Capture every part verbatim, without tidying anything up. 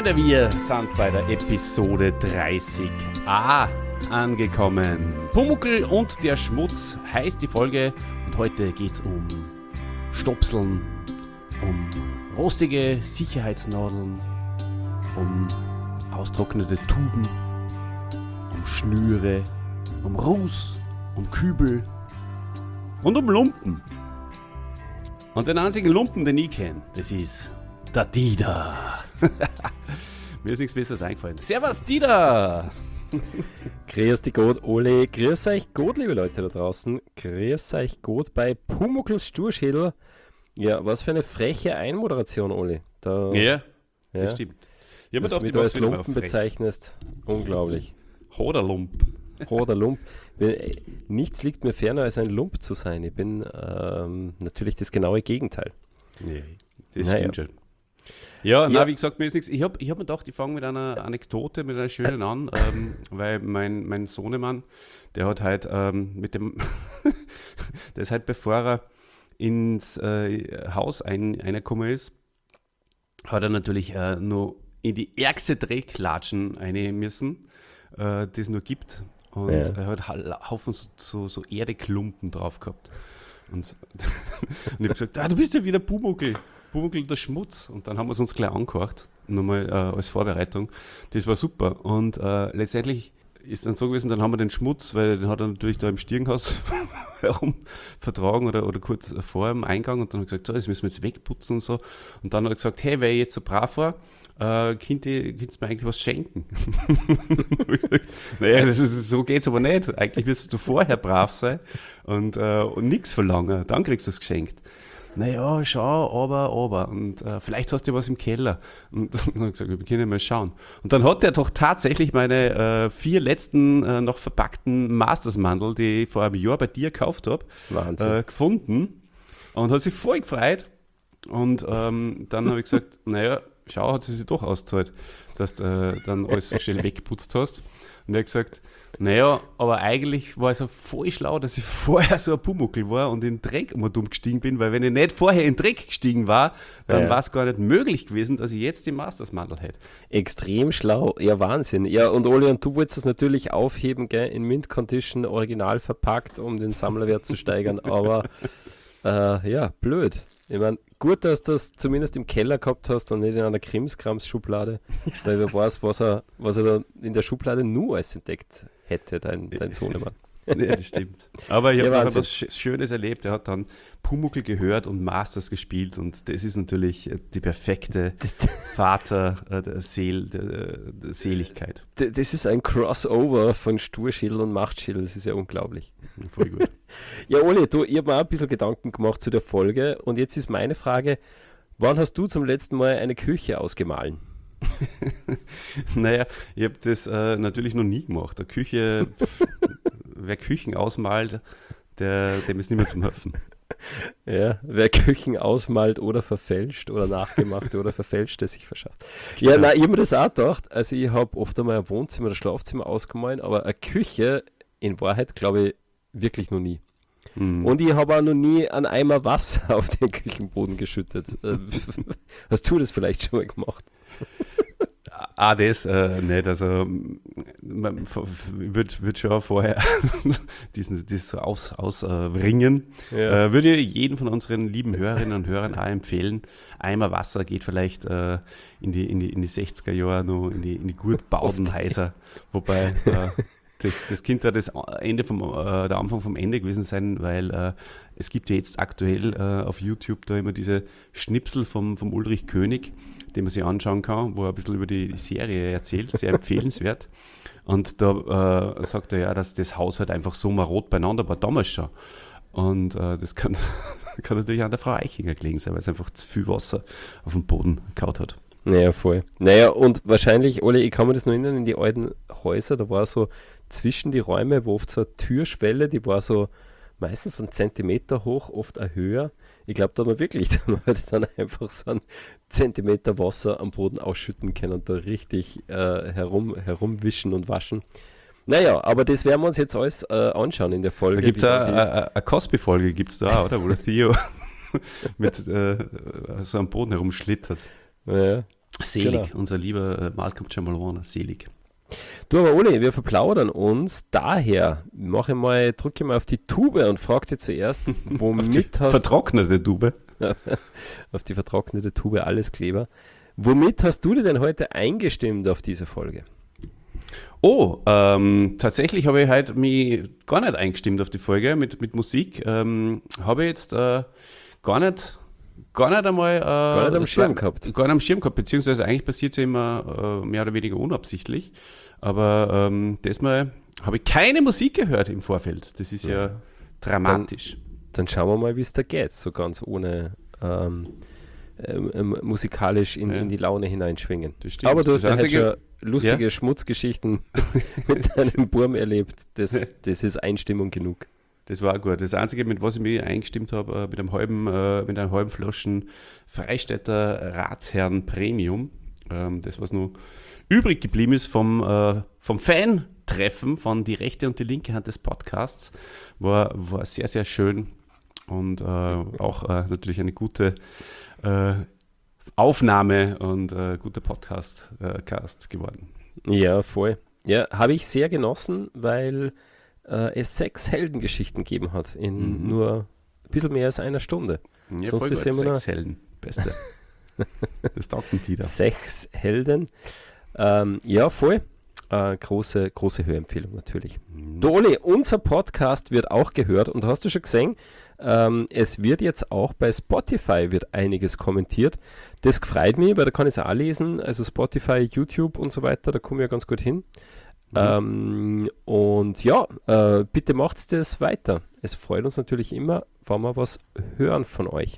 Freunde, wir sind bei der Episode dreißig a angekommen. Pumuckl und der Schmutz heißt die Folge und heute geht's um Stopseln, um rostige Sicherheitsnadeln, um austrocknete Tuben, um Schnüre, um Ruß, um Kübel und um Lumpen. Und den einzigen Lumpen, den ich kenne, das ist der Dieter. Mir ist nichts Besseres eingefallen. Servus, Dieter! Grüß dich Gott, Ole. Grüß euch Gott, liebe Leute da draußen. Grüß euch Gott bei Pumuckls Sturschädel. Ja, was für eine freche Einmoderation, Ole. Da, Ja, das ja. stimmt. Ich habe mir gedacht, wie ich du als mach's wieder mal Lumpen frech. bezeichnest. Unglaublich. Hoderlump. Oder Lump. Nichts liegt mir ferner, als ein Lump zu sein. Ich bin ähm, natürlich das genaue Gegenteil. Nee, das Naja. stimmt schon. Ja, Ja. na, wie gesagt, mir ist nichts. Ich habe ich hab mir gedacht, ich fange mit einer Anekdote, mit einer schönen an, ähm, weil mein, mein Sohnemann, der hat halt ähm, mit dem, der ist halt, bevor er ins äh, Haus ein, reingekommen ist, hat er natürlich äh, nur in die ärgste Drecklatschen rein müssen, äh, die es nur gibt. Und Ja. er hat einen Haufen so, so, so Erdeklumpen drauf gehabt. Und, so- und ich habe gesagt, ah, du bist ja wieder Pumuckl. Pumuckl der Schmutz. Und dann haben wir es uns gleich angehört, nochmal äh, als Vorbereitung. Das war super. Und äh, letztendlich ist dann so gewesen, dann haben wir den Schmutz, weil den hat er natürlich da im Stiegenhaus herum vertragen oder, oder kurz vor dem Eingang. Und dann hat er gesagt, so, das müssen wir jetzt wegputzen und so. Und dann hat er gesagt, hey, weil ich jetzt so brav war, äh, könnt ihr könnt's mir eigentlich was schenken? Naja, das ist, so geht's aber nicht. Eigentlich müsstest du vorher brav sein und, äh, und nichts verlangen. Dann kriegst du es geschenkt. Naja, schau, aber, aber. Und äh, vielleicht hast du was im Keller. Und dann habe ich gesagt, wir können mal schauen. Und dann hat er doch tatsächlich meine äh, vier letzten äh, noch verpackten Masters-Mandel, die ich vor einem Jahr bei dir gekauft habe, Wahnsinn. äh, gefunden und hat sich voll gefreut. Und ähm, dann habe ich gesagt, naja, schau, hat sie sich doch ausgezahlt, dass du äh, dann alles so schnell weggeputzt hast. Und er hat gesagt, naja, aber eigentlich war es ja voll schlau, dass ich vorher so ein Pumuckl war und in den Dreck immer dumm gestiegen bin, weil wenn ich nicht vorher in den Dreck gestiegen war, dann Ja. war es gar nicht möglich gewesen, dass ich jetzt den Masters-Mandel hätte. Extrem schlau. Ja, Wahnsinn. Ja, und Ole, und du wolltest das natürlich aufheben, gell, in Mint Condition, original verpackt, um den Sammlerwert zu steigern, aber äh, ja, blöd. Ich meine, gut, dass du das zumindest im Keller gehabt hast und nicht in einer Krimskrams-Schublade, weil wer weiß, was er, was er da in der Schublade nur alles entdeckt hätte, dein, dein Sohnemann. Ja, das stimmt. Aber ich Ja, habe noch Wahnsinn. etwas Sch- Schönes erlebt. Er hat dann Pumuckl gehört und Masters gespielt und das ist natürlich äh, die perfekte Das, Vater äh, der, Seel, der, der Seligkeit. das ist ein Crossover von Sturschädel und Machtschädel, das ist ja unglaublich. Voll gut. Ja, Ole, du, ich habe mir auch ein bisschen Gedanken gemacht zu der Folge und jetzt ist meine Frage, wann hast du zum letzten Mal eine Küche ausgemahlen? Naja, ich habe das äh, natürlich noch nie gemacht. Der Küche, pff, wer Küchen ausmalt, der, dem ist nicht mehr zum Helfen. Ja, wer Küchen ausmalt oder verfälscht oder nachgemacht oder verfälscht, der sich verschafft. Ja, Genau. nein, ich habe mir das auch gedacht. Also ich habe oft einmal ein Wohnzimmer oder Schlafzimmer ausgemalt, aber eine Küche in Wahrheit glaube ich wirklich noch nie. Mhm. Und ich habe auch noch nie einen Eimer Wasser auf den Küchenboden geschüttet. Äh, Hast du das vielleicht schon mal gemacht? Ah, das äh, nicht. Also, man f- f- wird, wird schon vorher diesen, dieses so aus, ausringen. Ja. Äh, würde ich jedem von unseren lieben Hörerinnen und Hörern auch empfehlen. Eimer Wasser geht vielleicht äh, in, die, in, die, in die sechziger Jahre noch in die, in die gut bauten Häuser. Wobei äh, das, das könnte ja das Ende vom, äh, der Anfang vom Ende gewesen sein, weil äh, es gibt ja jetzt aktuell äh, auf YouTube da immer diese Schnipsel vom, vom Ulrich König, den man sich anschauen kann, wo er ein bisschen über die, die Serie erzählt, sehr empfehlenswert. Und da äh, sagt er ja, dass das Haus halt einfach so marot beieinander war, damals schon. Und äh, das kann, kann natürlich an der Frau Eichinger gelegen sein, weil es einfach zu viel Wasser auf dem Boden gehauen hat. Naja, voll. Naja, und wahrscheinlich, Ole, ich kann mir das noch erinnern, in die alten Häuser, da war so zwischen die Räume, wo oft so eine Türschwelle, die war so meistens einen Zentimeter hoch, oft auch höher. Ich glaube, da hat man wirklich dann, halt dann einfach so einen Zentimeter Wasser am Boden ausschütten können und da richtig äh, herum, herumwischen und waschen. Naja, aber das werden wir uns jetzt alles äh, anschauen in der Folge. Da gibt es wie eine, da eine, eine Cosby-Folge, gibt es da, oder? Wo der Theo mit äh, so am Boden herumschlittert. die- ja. Selig, Genau. unser lieber äh, Malcolm Jamal selig. Du, aber Oli, wir verplaudern uns, daher mache ich mal, drücke mal auf die Tube und frage dich zuerst, Auf die womit hast vertrocknete Tube. auf die vertrocknete Tube alles Kleber. Womit hast du dir denn heute eingestimmt auf diese Folge? Oh, ähm, tatsächlich habe ich heute mich gar nicht eingestimmt auf die Folge mit, mit Musik. Ähm, habe ich jetzt äh, gar nicht, gar nicht einmal äh, Gar nicht am das Schirm war- gehabt. Gar nicht am Schirm gehabt, beziehungsweise eigentlich passiert es ja immer äh, mehr oder weniger unabsichtlich. Aber ähm, diesmal habe ich keine Musik gehört im Vorfeld. Das ist ja, dramatisch. Dann schauen wir mal, wie es da geht, so ganz ohne ähm, ähm, ähm, musikalisch in, Ja. in die Laune hineinschwingen. Das stimmt. Aber du hast Das ja heute Einzige- schon lustige Ja. Schmutzgeschichten mit deinem Burm erlebt. Das, das ist Einstimmung genug. Das war gut. Das Einzige, mit was ich mich eingestimmt habe, äh, mit einem halben, äh, mit einem halben Flaschen Freistädter Ratsherrn Premium. Ähm, das, was noch übrig geblieben ist vom, äh, vom Fan-Treffen von Die rechte und die linke Hand des Podcasts, war, war sehr, sehr schön und äh, auch äh, natürlich eine gute äh, Aufnahme und äh, guter Podcast äh, Cast geworden. Ja, voll. Ja, habe ich sehr genossen, weil äh, es sechs Heldengeschichten gegeben hat in Mhm. nur ein bisschen mehr als einer Stunde. Ja, Sonst voll ist gut. immer noch- Sechs Helden. Beste. Das taugt ein Tider. Sechs Helden. Ähm, ja, voll. Äh, große, große Hörempfehlung natürlich. Du, Oli, unser Podcast wird auch gehört und hast du schon gesehen, ähm, es wird jetzt auch bei Spotify wird einiges kommentiert. Das freut mich, weil da kann ich es auch lesen. Also Spotify, YouTube und so weiter, da komme ich ja ganz gut hin. Mhm. Ähm, und ja, äh, bitte macht das weiter. Es freut uns natürlich immer, wenn wir was hören von euch.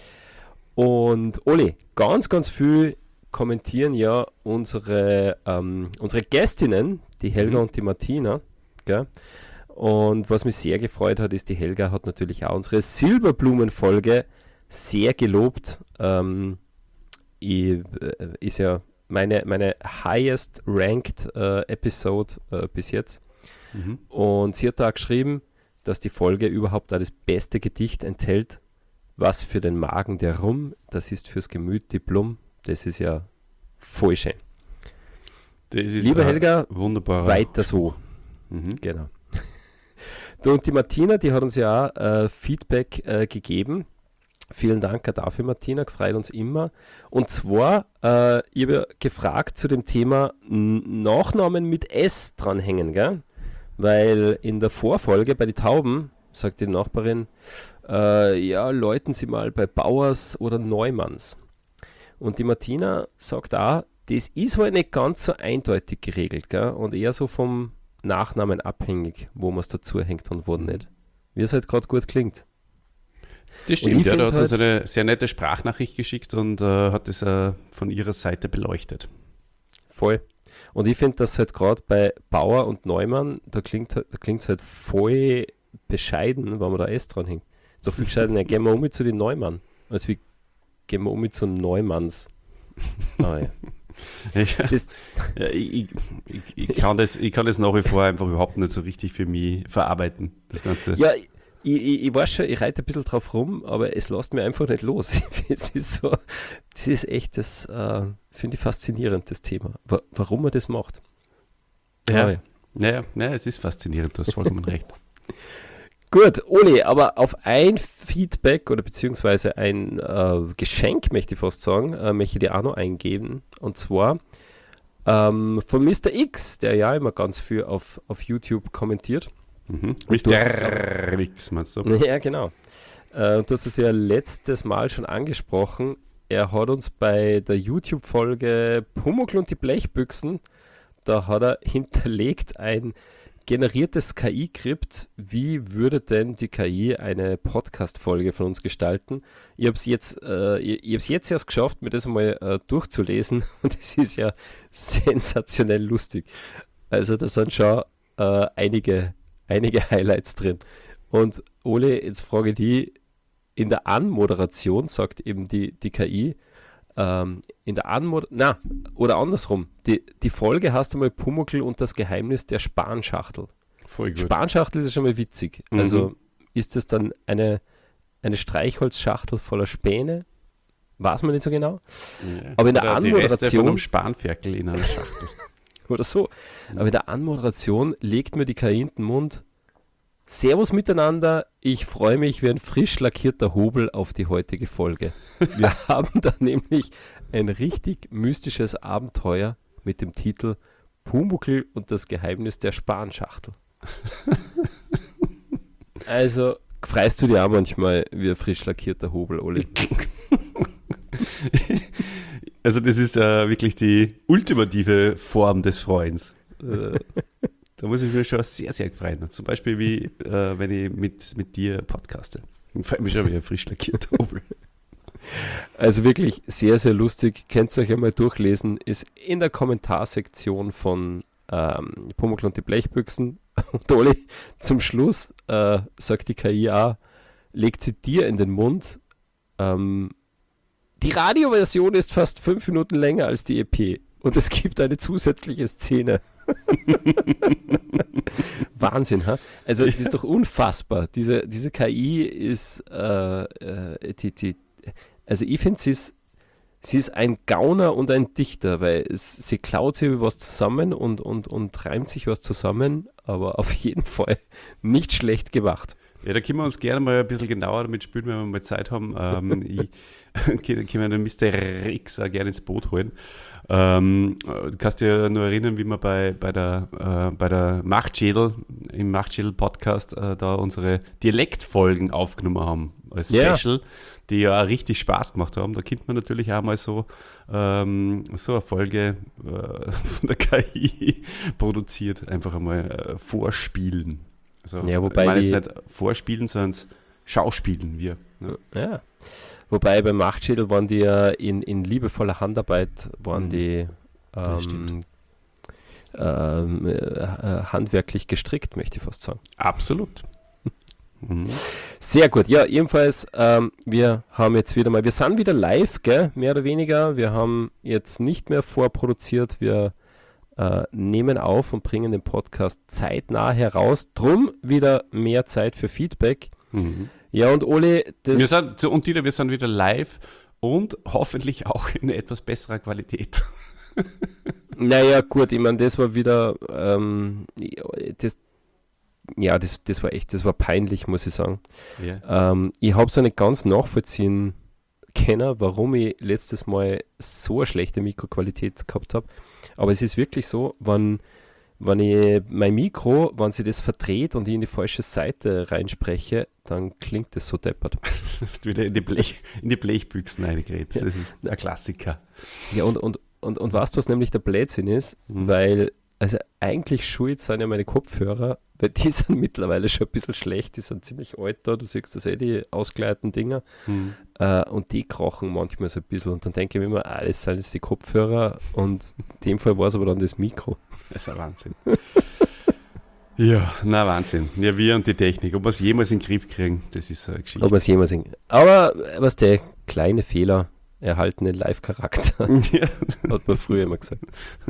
Und Oli, ganz, ganz viel kommentieren ja unsere, ähm, unsere Gästinnen, die Helga Mhm. und die Martina. Gell? Und was mich sehr gefreut hat, ist, die Helga hat natürlich auch unsere Silberblumen-Folge sehr gelobt. Ähm, ich, äh, ist ja meine, meine highest ranked äh, Episode äh, bis jetzt. Mhm. Und sie hat da auch geschrieben, dass die Folge überhaupt auch das beste Gedicht enthält. Was für den Magen der Rum, das ist fürs Gemüt die Blum. Das ist ja voll schön. Das ist Liebe äh, Helga, wunderbar. weiter so. Mhm. Genau. Du, und die Martina, die hat uns ja auch äh, Feedback äh, gegeben. Vielen Dank auch dafür, Martina, gefreut uns immer. Und zwar, äh, ich habe ja gefragt zu dem Thema N- Nachnamen mit S dranhängen, gell? Weil in der Vorfolge bei den Tauben, sagt die Nachbarin, äh, ja, läuten Sie mal bei Bauers oder Neumanns. Und die Martina sagt auch, das ist halt nicht ganz so eindeutig geregelt, gell? Und eher so vom Nachnamen abhängig, wo man es dazu hängt und wo nicht. Wie es halt gerade gut klingt. Das Und stimmt, ich ja, da find hat uns halt- eine sehr nette Sprachnachricht geschickt und äh, hat es äh, von ihrer Seite beleuchtet. Voll. Und ich finde, dass halt gerade bei Bauer und Neumann, da klingt halt- da klingt es halt voll bescheiden, wenn man da S dran hängt. So viel bescheidener, gehen wir um mit zu den Neumann, als wie gehen wir um mit zu Neumanns. Ah, ja. Ja, Das, ja, ich, ich, ich, kann das, ich kann das nach wie vor einfach überhaupt nicht so richtig für mich verarbeiten, das Ganze. ja, ich, ich, ich weiß schon, ich reite ein bisschen drauf rum, aber es lässt mir einfach nicht los. Es ist so, das ist echt, das äh, finde ich faszinierend, das Thema. Wa- warum man das macht. Ja. Ah, ja. Ja, ja, es ist faszinierend, du hast vollkommen recht. Gut, Oli, aber auf ein Feedback oder beziehungsweise ein äh, Geschenk, möchte ich fast sagen, äh, möchte ich dir auch noch eingeben. Und zwar ähm, von Mister X, der ja immer ganz viel auf, auf YouTube kommentiert. Mhm. Und du hast es Mister Wix, meinst du? Ja, genau. Äh, du hast es ja letztes Mal schon angesprochen. Er hat uns bei der YouTube-Folge Pumuckl und die Blechbüchsen, da hat er hinterlegt ein generiertes K I-Skript. Wie würde denn die K I eine Podcast-Folge von uns gestalten? Ich habe es jetzt, äh, ich, ich hab's jetzt erst geschafft, mir das einmal äh, durchzulesen und es ist ja sensationell lustig. Also da sind schon äh, einige, einige Highlights drin. Und Ole, jetzt frage ich die, in der Anmoderation sagt eben die, die K I, ähm, in der Anmoderation, na, oder andersrum, die, die Folge heißt einmal Pumuckl und das Geheimnis der Spanschachtel. Voll gut. Spanschachtel ist ja schon mal witzig. Mhm. Also ist das dann eine, eine Streichholzschachtel voller Späne? weiß man nicht so genau. Ja. Aber in der Oder die Reste von Anmoderation einem Spanferkel in einer Schachtel. oder so, aber in der Anmoderation legt mir die K I in den Mund: Servus miteinander, ich freue mich wie ein frisch lackierter Hobel auf die heutige Folge. Wir haben da nämlich ein richtig mystisches Abenteuer mit dem Titel Pumuckl und das Geheimnis der Spanschachtel. Also freust du dir auch manchmal wie ein frisch lackierter Hobel, Oli? Also das ist äh, wirklich die ultimative Form des Freuens. Äh, da muss ich mich schon sehr, sehr freuen. Zum Beispiel wie, äh, wenn ich mit, mit dir podcaste. Ich freue mich schon wie ein frisch lackierter Hobel. Also wirklich sehr, sehr lustig. Könnt ihr euch einmal durchlesen. Ist in der Kommentarsektion von ähm, Pumuckl und die Blechbüchsen. Und Oli, zum Schluss äh, sagt die K I auch, legt sie dir in den Mund: ähm, Die Radioversion ist fast fünf Minuten länger als die E P und es gibt eine zusätzliche Szene. Wahnsinn, ha? Also das ist doch unfassbar. Diese, diese K I ist, äh, äh, die, die, also ich finde, sie ist, sie ist ein Gauner und ein Dichter, weil es, sie klaut sich was zusammen und, und, und reimt sich was zusammen, aber auf jeden Fall nicht schlecht gemacht. Ja, da können wir uns gerne mal ein bisschen genauer damit spielen, wenn wir mal Zeit haben. Ähm, ich können wir den Mister Rex auch gerne ins Boot holen. Ähm, du kannst dir ja nur erinnern, wie wir bei, bei der, äh, bei der Machtschädel, im Machtschädel-Podcast, äh, da unsere Dialektfolgen aufgenommen haben als Special, ja, die ja auch richtig Spaß gemacht haben. Da könnte man natürlich auch mal so, ähm, so eine Folge äh, von der K I produziert, einfach einmal äh, vorspielen. Also, ja, wobei ich meine die, jetzt nicht vorspielen, sondern schauspielen wir. Ne? Ja. Wobei beim Machtschädel waren die ja in, in liebevoller Handarbeit, waren Mhm. die ähm, ähm, äh, handwerklich gestrickt, möchte ich fast sagen. Absolut. Mhm. Sehr gut. Ja, ebenfalls, ähm, wir haben jetzt wieder mal, wir sind wieder live, gell, mehr oder weniger. Wir haben jetzt nicht mehr vorproduziert, wir äh, nehmen auf und bringen den Podcast zeitnah heraus. Drum wieder mehr Zeit für Feedback. Mhm. Ja, und Oli, das... Wir sind, und Dieter, wir sind wieder live und hoffentlich auch in etwas besserer Qualität. Naja, gut, ich meine, das war wieder, ähm, das, ja, das, das war echt, das war peinlich, muss ich sagen. Yeah. Ähm, ich habe es ja nicht ganz nachvollziehen können, warum ich letztes Mal so eine schlechte Mikroqualität gehabt habe. Aber es ist wirklich so, wenn, wenn ich mein Mikro, wenn sie das verdreht und ich in die falsche Seite reinspreche, dann klingt das so deppert. Du hast wieder in die, Blech, in die Blechbüchsen reingeredet. Das ist ein Klassiker. Ja, und, und, und, und weißt du, was nämlich der Blödsinn ist? Mhm. Weil, also eigentlich schuld sind ja meine Kopfhörer, weil die sind mittlerweile schon ein bisschen schlecht, die sind ziemlich alt da, du siehst das eh, die ausgeleiteten Dinger. Mhm. Äh, und die krachen manchmal so ein bisschen. Und dann denke ich mir immer, ah, das sind jetzt die Kopfhörer und in dem Fall war es aber dann das Mikro. Das ist ein Wahnsinn. Ja, na Wahnsinn. Ja, wir und die Technik. Ob wir es jemals in den Griff kriegen, das ist eine Geschichte. Ob man es jemals singen. Aber was der kleine Fehler erhalten den Live-Charakter, Ja, hat man früher immer gesagt.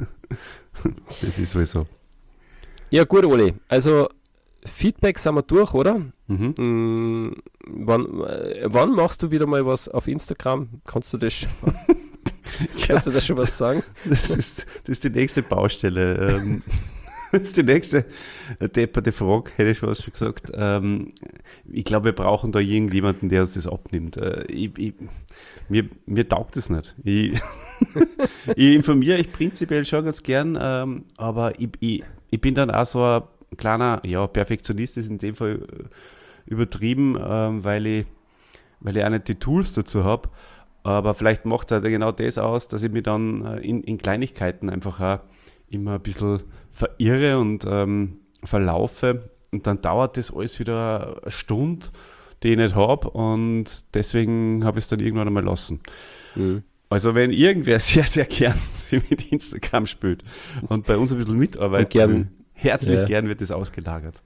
das ist sowieso. Ja gut, Oli, also Feedback sind wir durch, oder? Mhm. Mm, wann, äh, wann machst du wieder mal was auf Instagram? Kannst du das schon, kannst du das schon was sagen? Das ist, das ist die nächste Baustelle. Ähm, das ist die nächste depperte Frage, hätte ich fast schon gesagt. Ähm, ich glaube, wir brauchen da irgendjemanden, der uns das abnimmt. Äh, ich, ich, mir, mir taugt das nicht. Ich, ich informiere euch prinzipiell schon ganz gern, ähm, aber ich, ich, ich bin dann auch so ein kleiner, ja, Perfektionist ist in dem Fall übertrieben, ähm, weil, ich, weil ich auch nicht die Tools dazu habe. Aber vielleicht macht es halt genau das aus, dass ich mich dann in, in Kleinigkeiten einfach auch immer ein bisschen verirre und ähm, verlaufe. Und dann dauert das alles wieder eine Stunde, die ich nicht habe. Und deswegen habe ich es dann irgendwann einmal lassen. Mhm. Also wenn irgendwer sehr, sehr gern sich mit Instagram spielt und bei uns ein bisschen mitarbeiten gern, will, herzlich ja. gern wird das ausgelagert.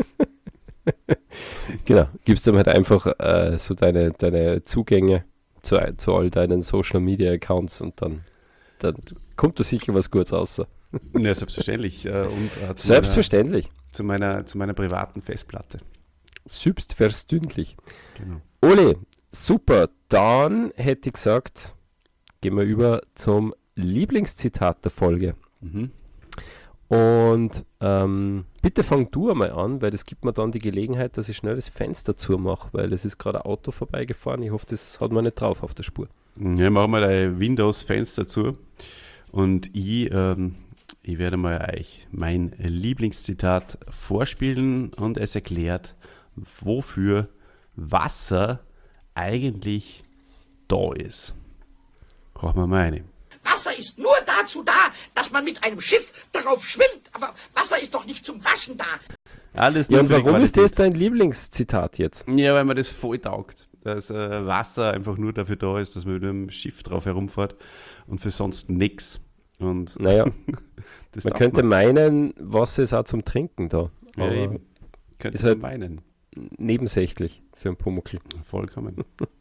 Genau, gibst dann halt einfach äh, so deine, deine Zugänge zu, zu all deinen Social Media Accounts und dann, dann kommt da sicher was Gutes raus. Ja, selbstverständlich. äh, Und, äh, zu Selbstverständlich. Meiner, zu, meiner, zu meiner privaten Festplatte. Selbstverständlich. Genau. Oli, super, dann hätte ich gesagt, gehen wir über zum Lieblingszitat der Folge. Mhm. Und ähm, bitte fang du einmal an, weil das gibt mir dann die Gelegenheit, dass ich schnell das Fenster zumache, weil es ist gerade ein Auto vorbeigefahren. Ich hoffe, das hat man nicht drauf auf der Spur. Ja, machen wir dein Windows-Fenster zu. Und ich, ähm, ich werde mal euch mein Lieblingszitat vorspielen und es erklärt, wofür Wasser eigentlich da ist. Brauchen wir mal eine. Wasser ist nur dazu da, dass man mit einem Schiff darauf schwimmt. Aber Wasser ist doch nicht zum Waschen da. Alles Ja, nur und für die warum ist das Qualität. dein Lieblingszitat jetzt? Ja, weil mir das voll taugt. Dass äh, Wasser einfach nur dafür da ist, dass man mit einem Schiff drauf herumfährt und für sonst nichts. Und Naja, das man taugt könnte mir. meinen, Wasser ist auch zum Trinken da. Ja, Aber eben. Könnte ist man halt- meinen. nebensächlich für einen Pumuckl. Vollkommen.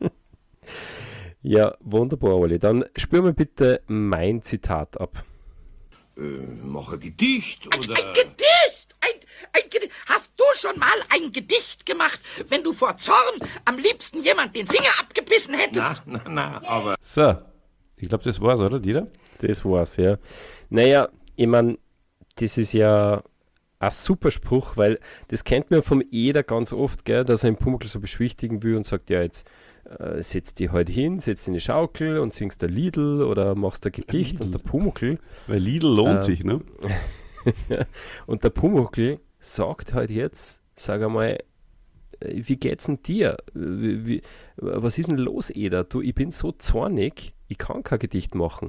Ja, wunderbar, Oli. Dann spür mir bitte mein Zitat ab. Mache Gedicht oder... Ein Gedicht! Ein, ein Gedicht! Hast du schon mal ein Gedicht gemacht, wenn du vor Zorn am liebsten jemand den Finger abgebissen hättest? Na, na, na, aber... So, ich glaube, das war's, oder, Dieter? Das war's, ja. Naja, ich meine, das ist ja ein super Spruch, weil das kennt man vom Eder ganz oft, gell, dass er den Pumuckl so beschwichtigen will und sagt, ja, jetzt äh, setz dich halt hin, setz dich in die Schaukel und singst der Liedl oder machst ein Gedicht Liedl. und der Pumuckl Weil Lidl lohnt Ähm, sich, ne? und der Pumuckl sagt halt jetzt, sag einmal, äh, wie geht's denn dir? Wie, wie, was ist denn los, Eder? Du, ich bin so zornig, ich kann kein Gedicht machen.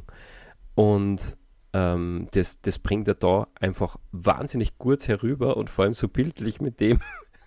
Und ähm, das, das bringt er da einfach wahnsinnig gut herüber und vor allem so bildlich mit dem.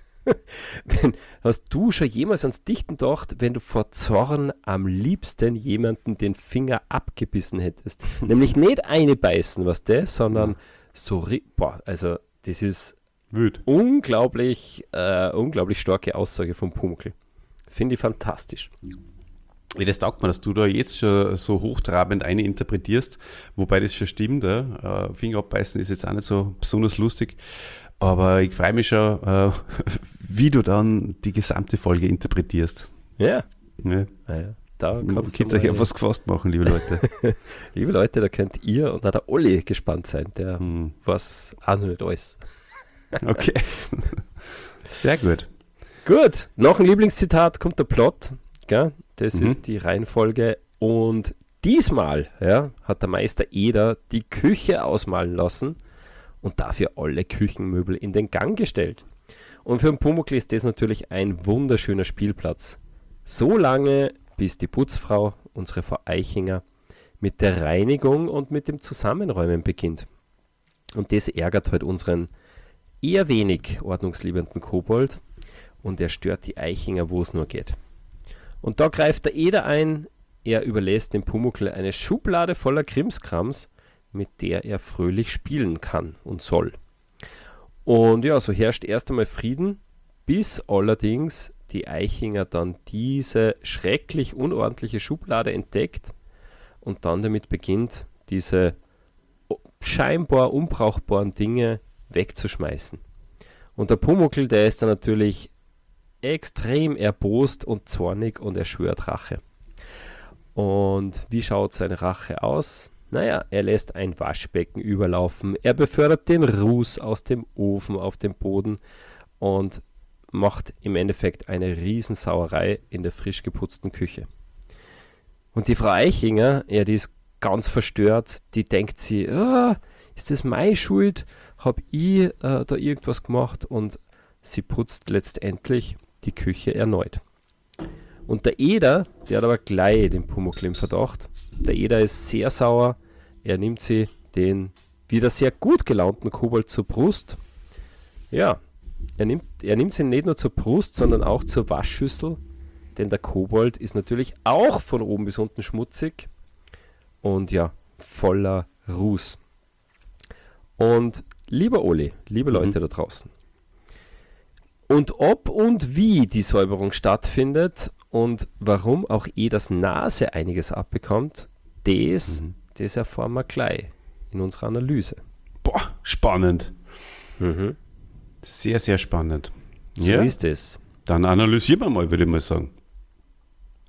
wenn, hast du schon jemals ans Dichten gedacht, wenn du vor Zorn am liebsten jemanden den Finger abgebissen hättest? Nämlich nicht eine beißen, was das, sondern so, ri- boah, also das ist Wüt. unglaublich, äh, unglaublich starke Aussage vom Pumuckl. Finde ich fantastisch. Ja, das taugt mir, dass du da jetzt schon so hochtrabend eine interpretierst, wobei das schon stimmt. Ja. Äh, Finger abbeißen ist jetzt auch nicht so besonders lustig, aber ich freue mich schon, äh, wie du dann die gesamte Folge interpretierst. Ja, Ja. naja, da Ihr kannst könnt du euch mal, auf was gefasst machen, liebe Leute. liebe Leute, da könnt ihr und auch der Olli gespannt sein, der Hm. was auch noch nicht alles. Okay. Sehr gut. Gut, noch ein Lieblingszitat kommt der Plot. Gell? Das Mhm. ist die Reihenfolge. Und diesmal ja, hat der Meister Eder die Küche ausmalen lassen und dafür alle Küchenmöbel in den Gang gestellt. Und für den Pumuckl ist das natürlich ein wunderschöner Spielplatz. So lange, bis die Putzfrau, unsere Frau Eichinger, mit der Reinigung und mit dem Zusammenräumen beginnt. Und das ärgert halt unseren eher wenig ordnungsliebenden Kobold und er stört die Eichinger, wo es nur geht. Und da greift der Eder ein, er überlässt dem Pumuckl eine Schublade voller Krimskrams, mit der er fröhlich spielen kann und soll. Und ja, so herrscht erst einmal Frieden, bis allerdings die Eichinger dann diese schrecklich unordentliche Schublade entdeckt und dann damit beginnt, diese scheinbar unbrauchbaren Dinge wegzuschmeißen. Und der Pumuckl, der ist dann natürlich extrem erbost und zornig und er schwört Rache. Und wie schaut seine Rache aus? Naja, er lässt ein Waschbecken überlaufen, er befördert den Ruß aus dem Ofen auf den Boden und macht im Endeffekt eine Riesensauerei in der frisch geputzten Küche. Und die Frau Eichinger, ja, die ist ganz verstört, die denkt sie, ah, ist das meine Schuld? Habe ich äh, da irgendwas gemacht? Und sie putzt letztendlich die Küche erneut. Und der Eder, der hat aber gleich den Pumuckl im Verdacht. Der Eder ist sehr sauer. Er nimmt sie den wieder sehr gut gelaunten Kobold zur Brust. Ja, er nimmt, er nimmt sie nicht nur zur Brust, sondern auch zur Waschschüssel. Denn der Kobold ist natürlich auch von oben bis unten schmutzig. Und ja, voller Ruß. Und lieber Oli, liebe Mhm. Leute da draußen. Und ob und wie die Säuberung stattfindet und warum auch Eders Nase einiges abbekommt, das, Mhm. das erfahren wir gleich in unserer Analyse. Boah, spannend. Mhm. Sehr, sehr spannend. So ja, ist es. dann analysieren wir mal, würde ich mal sagen.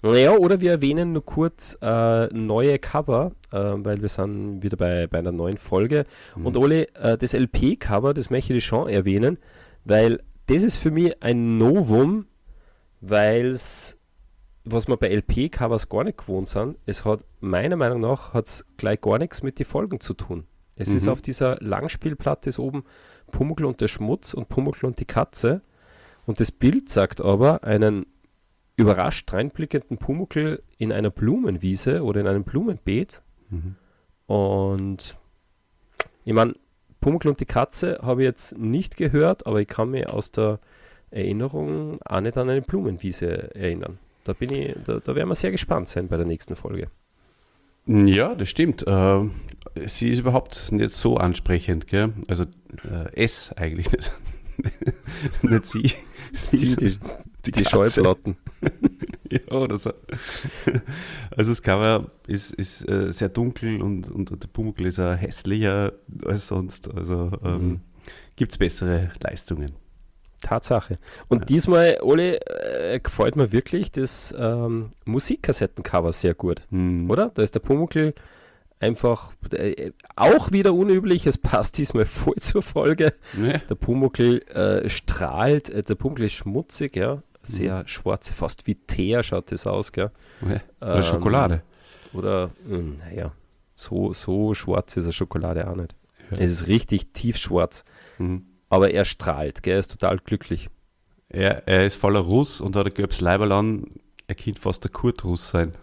Naja, oder wir erwähnen nur kurz äh, neue Cover, äh, weil wir sind wieder bei, bei einer neuen Folge. Mhm. Und Ole, äh, das L P-Cover, das möchte ich schon erwähnen, weil das ist für mich ein Novum, weil es, was wir bei L P-Covers gar nicht gewohnt sind, es hat meiner Meinung nach hat's gleich gar nichts mit den Folgen zu tun. Es mhm. ist auf dieser Langspielplatte ist oben Pumuckl und der Schmutz und Pumuckl und die Katze. Und das Bild sagt aber einen überrascht reinblickenden Pumuckl in einer Blumenwiese oder in einem Blumenbeet. Mhm. Und ich meine, Pumuckl und die Katze habe ich jetzt nicht gehört, aber ich kann mich aus der Erinnerung auch nicht an eine Blumenwiese erinnern. Da bin ich, da, da werden wir sehr gespannt sein bei der nächsten Folge. Ja, das stimmt. Äh, sie ist überhaupt nicht so ansprechend, gell? Also äh, es eigentlich nicht. Nicht sie. Sie, sie die, die, die Schallplatten. Ja, oder so. Also das Cover ist, ist äh, sehr dunkel und, und der Pumuckl ist auch hässlicher als sonst. Also ähm, mhm. gibt es bessere Leistungen. Tatsache. Und ja. diesmal, Ole, äh, gefällt mir wirklich das ähm, Musikkassettencover sehr gut. Mhm. Oder? Da ist der Pumuckl einfach äh, auch wieder unüblich, es passt diesmal voll zur Folge. Ja. Der Pumuckl äh, strahlt, äh, der Pumuckl ist schmutzig, ja, sehr mhm. schwarze, fast wie Teer schaut das aus, gell. Ja. Oder ähm, Schokolade. Oder, mh, naja, so, so schwarz ist eine Schokolade auch nicht. Ja. Es ist richtig tiefschwarz, mhm. aber er strahlt, gell, er ist total glücklich. Er, er ist voller Russ und hat ein gelbes Leiberl an, er könnte fast der Kurt Russ sein.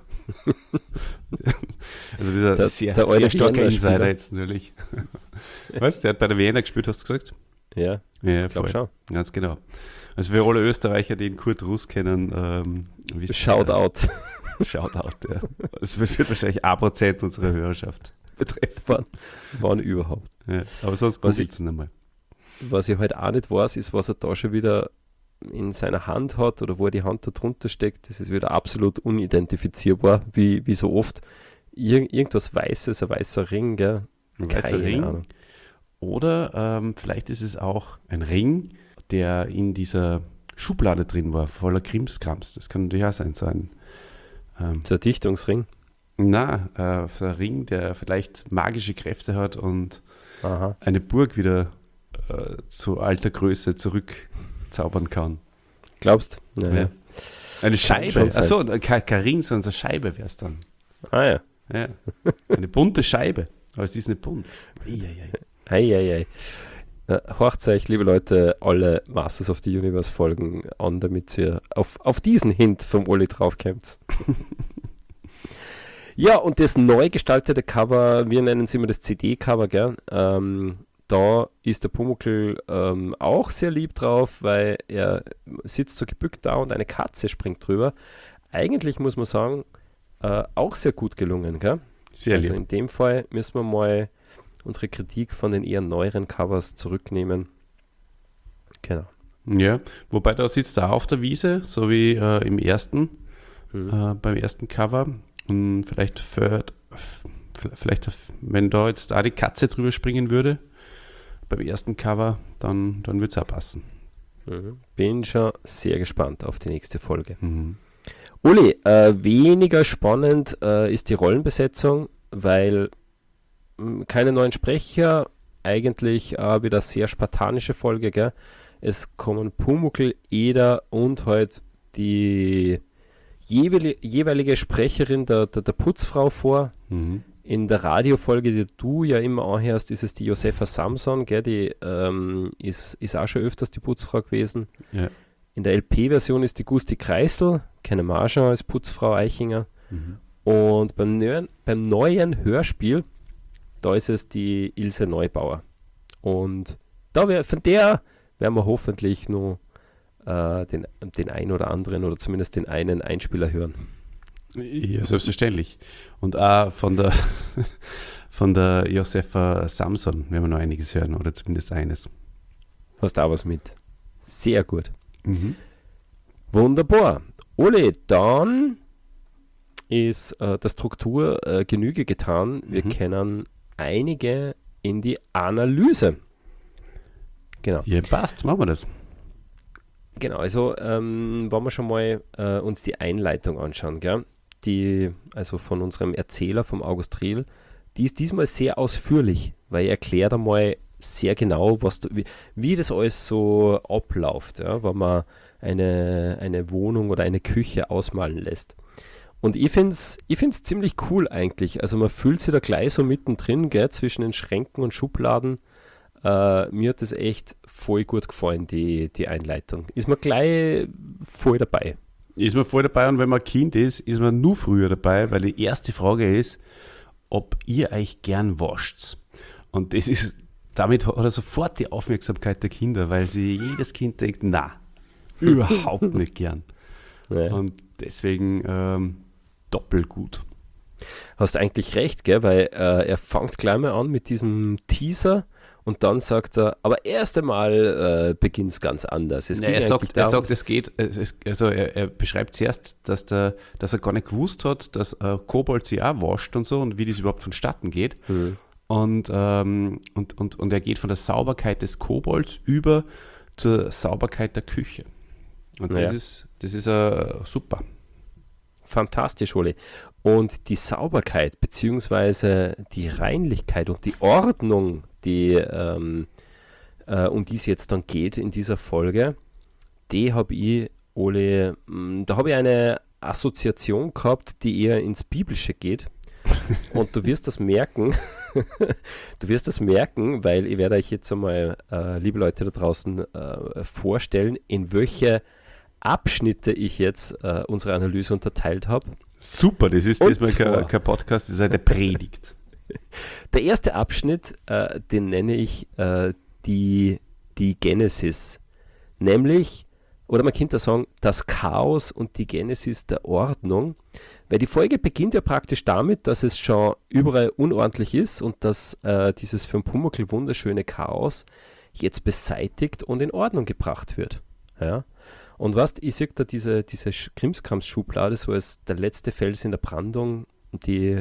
Also dieser der, sehr, der sehr starke Insider jetzt natürlich. Was? Der hat bei der Vienna gespielt, hast du gesagt? Ja, ja ich glaube schon. Ganz genau. Also für alle Österreicher, die den Kurt Russ kennen, ähm, Shoutout. Ja, Shoutout, ja. Das wird wahrscheinlich ein Prozent unserer Hörerschaft betreffen. Wann, wann überhaupt. Ja, aber sonst googelt es einmal. Was ich halt auch nicht weiß, ist, was er da schon wieder in seiner Hand hat oder wo er die Hand da drunter steckt. Das ist wieder absolut unidentifizierbar, wie, wie so oft. Ir- irgendwas Weißes, ein weißer Ring, gell? Ein weißer Ring. Ahnung. Oder ähm, vielleicht ist es auch ein Ring, der in dieser Schublade drin war, voller Krimskrams. Das kann natürlich auch sein, so ein ähm, so ein Dichtungsring. Na, äh, so ein Ring, der vielleicht magische Kräfte hat und Aha. eine Burg wieder äh, zu alter Größe zurückzaubern kann. Glaubst du? Ja. Ja. Eine Scheibe. Achso, kein, kein Ring, sondern eine Scheibe wäre es dann. Ah ja. ja. Eine bunte Scheibe. Aber es ist nicht bunt. Eieiei. Eieiei. Äh, horcht euch, liebe Leute, alle Masters of the Universe Folgen an, damit ihr auf, auf diesen Hint vom Oli draufkommt. Ja, und das neu gestaltete Cover, wir nennen es immer das C D-Cover, gell? Ähm, da ist der Pumuckl ähm, auch sehr lieb drauf, weil er sitzt so gebückt da und eine Katze springt drüber. Eigentlich muss man sagen, äh, auch sehr gut gelungen, gell? Sehr also lieb. In dem Fall müssen wir mal unsere Kritik von den eher neueren Covers zurücknehmen. Genau. Ja, wobei da sitzt er auf der Wiese, so wie äh, im ersten, mhm. äh, beim ersten Cover. Und vielleicht, für, vielleicht, wenn da jetzt da die Katze drüber springen würde, beim ersten Cover, dann, dann würde es auch passen. Mhm. Bin schon sehr gespannt auf die nächste Folge. Mhm. Uli, äh, weniger spannend äh, ist die Rollenbesetzung, weil mh, keine neuen Sprecher, eigentlich äh, wieder sehr spartanische Folge, gell? Es kommen Pumuckl, Eder und halt die jeweilige, jeweilige Sprecherin der, der, der Putzfrau vor. Mhm. In der Radiofolge, die du ja immer anhörst, ist es die Josefa Samson, gell? Die ähm, ist, ist auch schon öfters die Putzfrau gewesen. Ja. In der L P-Version ist die Gusti Kreisel, kennen wir auch schon als Putzfrau Eichinger. Mhm. Und beim neuen, beim neuen Hörspiel, da ist es die Ilse Neubauer. Und da wär, von der werden wir hoffentlich nur äh, den, den einen oder anderen oder zumindest den einen Einspieler hören. Ja, selbstverständlich. Und auch von der, von der Josefa Samson werden wir noch einiges hören oder zumindest eines. Hast auch was mit. Sehr gut. Mhm. Wunderbar. Ole, dann ist äh, der Struktur äh, Genüge getan. Wir Mhm. können einige in die Analyse. Genau. Ja, passt, machen wir das. Genau, also ähm, wollen wir schon mal äh, uns die Einleitung anschauen, gell? Die, also von unserem Erzähler, vom August Riel, die ist diesmal sehr ausführlich, weil er erklärt einmal sehr genau, was du, wie, wie das alles so abläuft, ja, wenn man eine, eine Wohnung oder eine Küche ausmalen lässt. Und ich finde es ich find's ziemlich cool eigentlich. Also man fühlt sich da gleich so mittendrin, gell, zwischen den Schränken und Schubladen. Äh, mir hat das echt voll gut gefallen, die, die Einleitung. Ist man gleich voll dabei. Ist man voll dabei, und wenn man Kind ist, ist man nur früher dabei, weil die erste Frage ist, ob ihr euch gern wascht. Und das ist, damit hat er sofort die Aufmerksamkeit der Kinder, weil sie jedes Kind denkt, na, überhaupt nicht gern. Ja. Und deswegen ähm, doppelt gut. Hast eigentlich recht, gell? Weil äh, er fängt gleich mal an mit diesem Teaser und dann sagt er, aber erst einmal äh, beginnt es ganz anders. Es Ja, ging er, sagt, eigentlich er darum- sagt, es geht, es, es, also er, er beschreibt zuerst, dass, der, dass er gar nicht gewusst hat, dass äh, Kobold sich auch wascht und so und wie das überhaupt vonstatten geht. Hm. Und, ähm, und, und, und er geht von der Sauberkeit des Kobolds über zur Sauberkeit der Küche. Und das Ja. ist, das ist äh, super. Fantastisch, Oli. Und die Sauberkeit beziehungsweise die Reinlichkeit und die Ordnung, die, ähm, äh, um die es jetzt dann geht in dieser Folge, die habe ich, Oli, mh, da habe ich eine Assoziation gehabt, die eher ins Biblische geht. Und du wirst das merken, du wirst das merken, weil ich werde euch jetzt einmal, äh, liebe Leute da draußen, äh, vorstellen, in welche Abschnitte ich jetzt äh, unsere Analyse unterteilt habe. Super, das ist Und diesmal kein, zwar- kein Podcast, das ist eine Predigt. Der erste Abschnitt, äh, den nenne ich äh, die, die Genesis, nämlich, oder man könnte sagen, das Chaos und die Genesis der Ordnung, weil die Folge beginnt ja praktisch damit, dass es schon überall unordentlich ist und dass äh, dieses für den Pumuckl wunderschöne Chaos jetzt beseitigt und in Ordnung gebracht wird. Ja? Und was, ich sehe da diese, diese Sch- Krimskrams-Schublade so als der letzte Fels in der Brandung, die,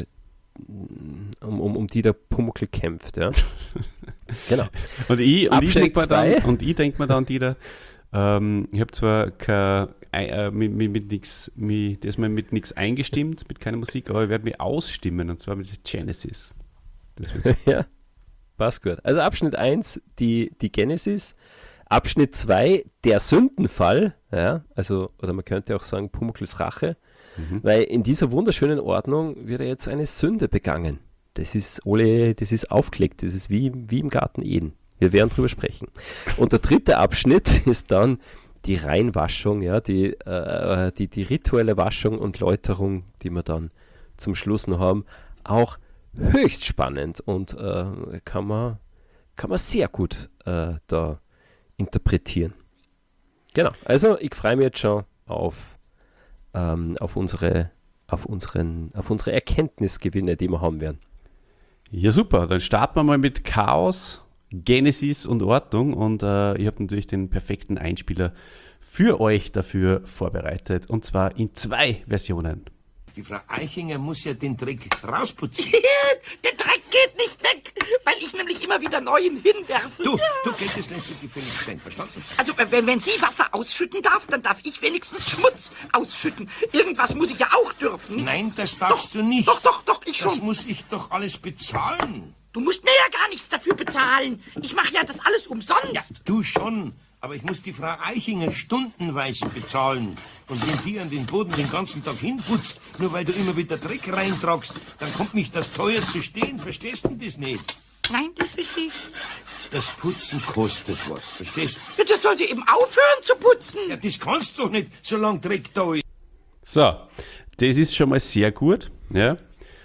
um, um, um die der Pumuckl kämpft. Ja? Genau. Und ich, und ich Abschnitt denke mir zwei. dann, und ich denk mir dann wieder, ähm, ich habe zwar kein, äh, mit, mit, mit nix, mit, das mal mit nichts eingestimmt, mit keiner Musik, aber ich werde mich ausstimmen, und zwar mit der Genesis. Das wird so. Ja, passt gut. Also Abschnitt eins, die, die Genesis. Abschnitt zwei, der Sündenfall. Ja, also, oder man könnte auch sagen, Pumuckls Rache. Mhm. Weil in dieser wunderschönen Ordnung wird ja jetzt eine Sünde begangen. Das ist, Ole, das ist aufgelegt. Das ist wie, wie im Garten Eden. Wir werden drüber sprechen. Und der dritte Abschnitt ist dann die Reinwaschung, ja, die, äh, die, die rituelle Waschung und Läuterung, die wir dann zum Schluss noch haben. Auch höchst spannend und äh, kann, man, kann man sehr gut äh, da interpretieren. Genau, also ich freue mich jetzt schon auf, ähm, auf, unsere, auf, unseren, auf unsere Erkenntnisgewinne, die wir haben werden. Ja, super. Dann starten wir mal mit Chaos, Genesis und Ordnung. Und äh, ich habe natürlich den perfekten Einspieler für euch dafür vorbereitet. Und zwar in zwei Versionen. Die Frau Eichinger muss ja den Dreck rausputzen. Der Dreck geht nicht weg, weil ich nämlich immer wieder neuen hinwerfe. Du, du Geld, das lässt du gefälligst sein, verstanden? Also, wenn, wenn sie Wasser ausschütten darf, dann darf ich wenigstens Schmutz ausschütten. Irgendwas muss ich ja auch dürfen. Nein, das darfst du nicht. Doch, doch, doch, ich Das schon. muss ich doch alles bezahlen. Du musst mir ja gar nichts dafür bezahlen. Ich mache ja das alles umsonst. Ja, du schon. Aber ich muss die Frau Eichinger stundenweise bezahlen. Und wenn die an den Boden den ganzen Tag hinputzt, nur weil du immer wieder Dreck reintragst, dann kommt mich das teuer zu stehen. Verstehst du das nicht? Nein, das verstehe ich. Das Putzen kostet was, verstehst du? Bitte soll sie eben aufhören zu putzen. Ja, das kannst du doch nicht, solange Dreck da ist. So, das ist schon mal sehr gut. Ja.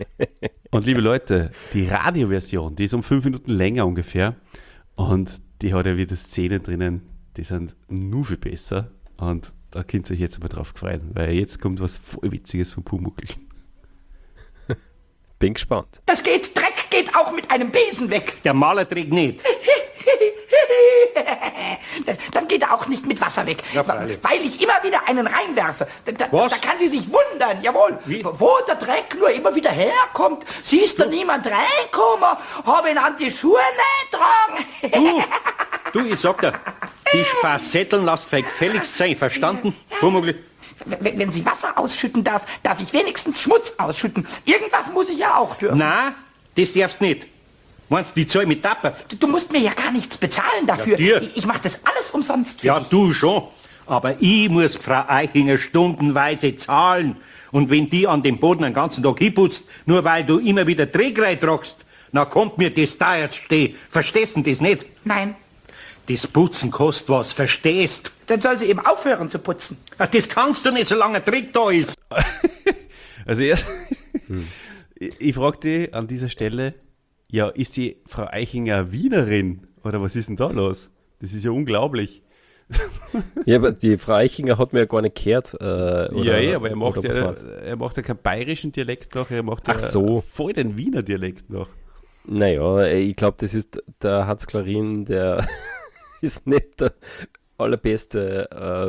Und liebe Leute, die Radioversion, die ist um fünf Minuten länger ungefähr. Und die hat ja wieder Szenen drinnen, die sind nur viel besser. Und da könnt ihr euch jetzt mal drauf freuen, weil jetzt kommt was voll Witziges von Pumuckl. Bin gespannt. Das geht, Dreck geht auch mit einem Besen weg. Der Malertrick nicht. Dann geht er auch nicht mit Wasser weg. Ja, freilich. Weil ich immer wieder einen reinwerfe. Da, da, Was? da kann sie sich wundern, jawohl. Wie? Wo der Dreck nur immer wieder herkommt, siehst du niemand reinkommen, hab ihn an die Schuhe nicht tragen. Du, du, ich sag dir, Die Spassetteln lass gefälligst sein, verstanden? Pumuckl? Wenn, wenn sie Wasser ausschütten darf, darf ich wenigstens Schmutz ausschütten. Irgendwas muss ich ja auch dürfen. Na, das darfst nicht. Meinst du, die zahl mit Tapper? Du, du musst mir ja gar nichts bezahlen dafür. Ja, dir. ich ich mache das alles umsonst für Ja, dich. du schon. Aber ich muss Frau Eichinger stundenweise zahlen. Und wenn die an dem Boden den ganzen Tag hinputzt, nur weil du immer wieder Dreck reintragst, dann kommt mir das da jetzt stehen. Verstehst du das nicht? Nein, Das Putzen kostet was, verstehst? dann soll sie eben aufhören zu putzen. Ach, das kannst du nicht, solange ein Dreck da ist. Also erst, ich, ich frage dich an dieser Stelle, ja, ist die Frau Eichinger Wienerin? Oder was ist denn da los? Das ist ja unglaublich. Ja, aber die Frau Eichinger hat mir ja gar nicht gehört. Äh, oder, ja, eh, aber er macht oder was ja, meinst du? er macht ja keinen bayerischen Dialekt noch, er macht Ach ja so. voll den Wiener Dialekt noch. Naja, ich glaube, das ist der Hans Klarin, der ist nicht der allerbeste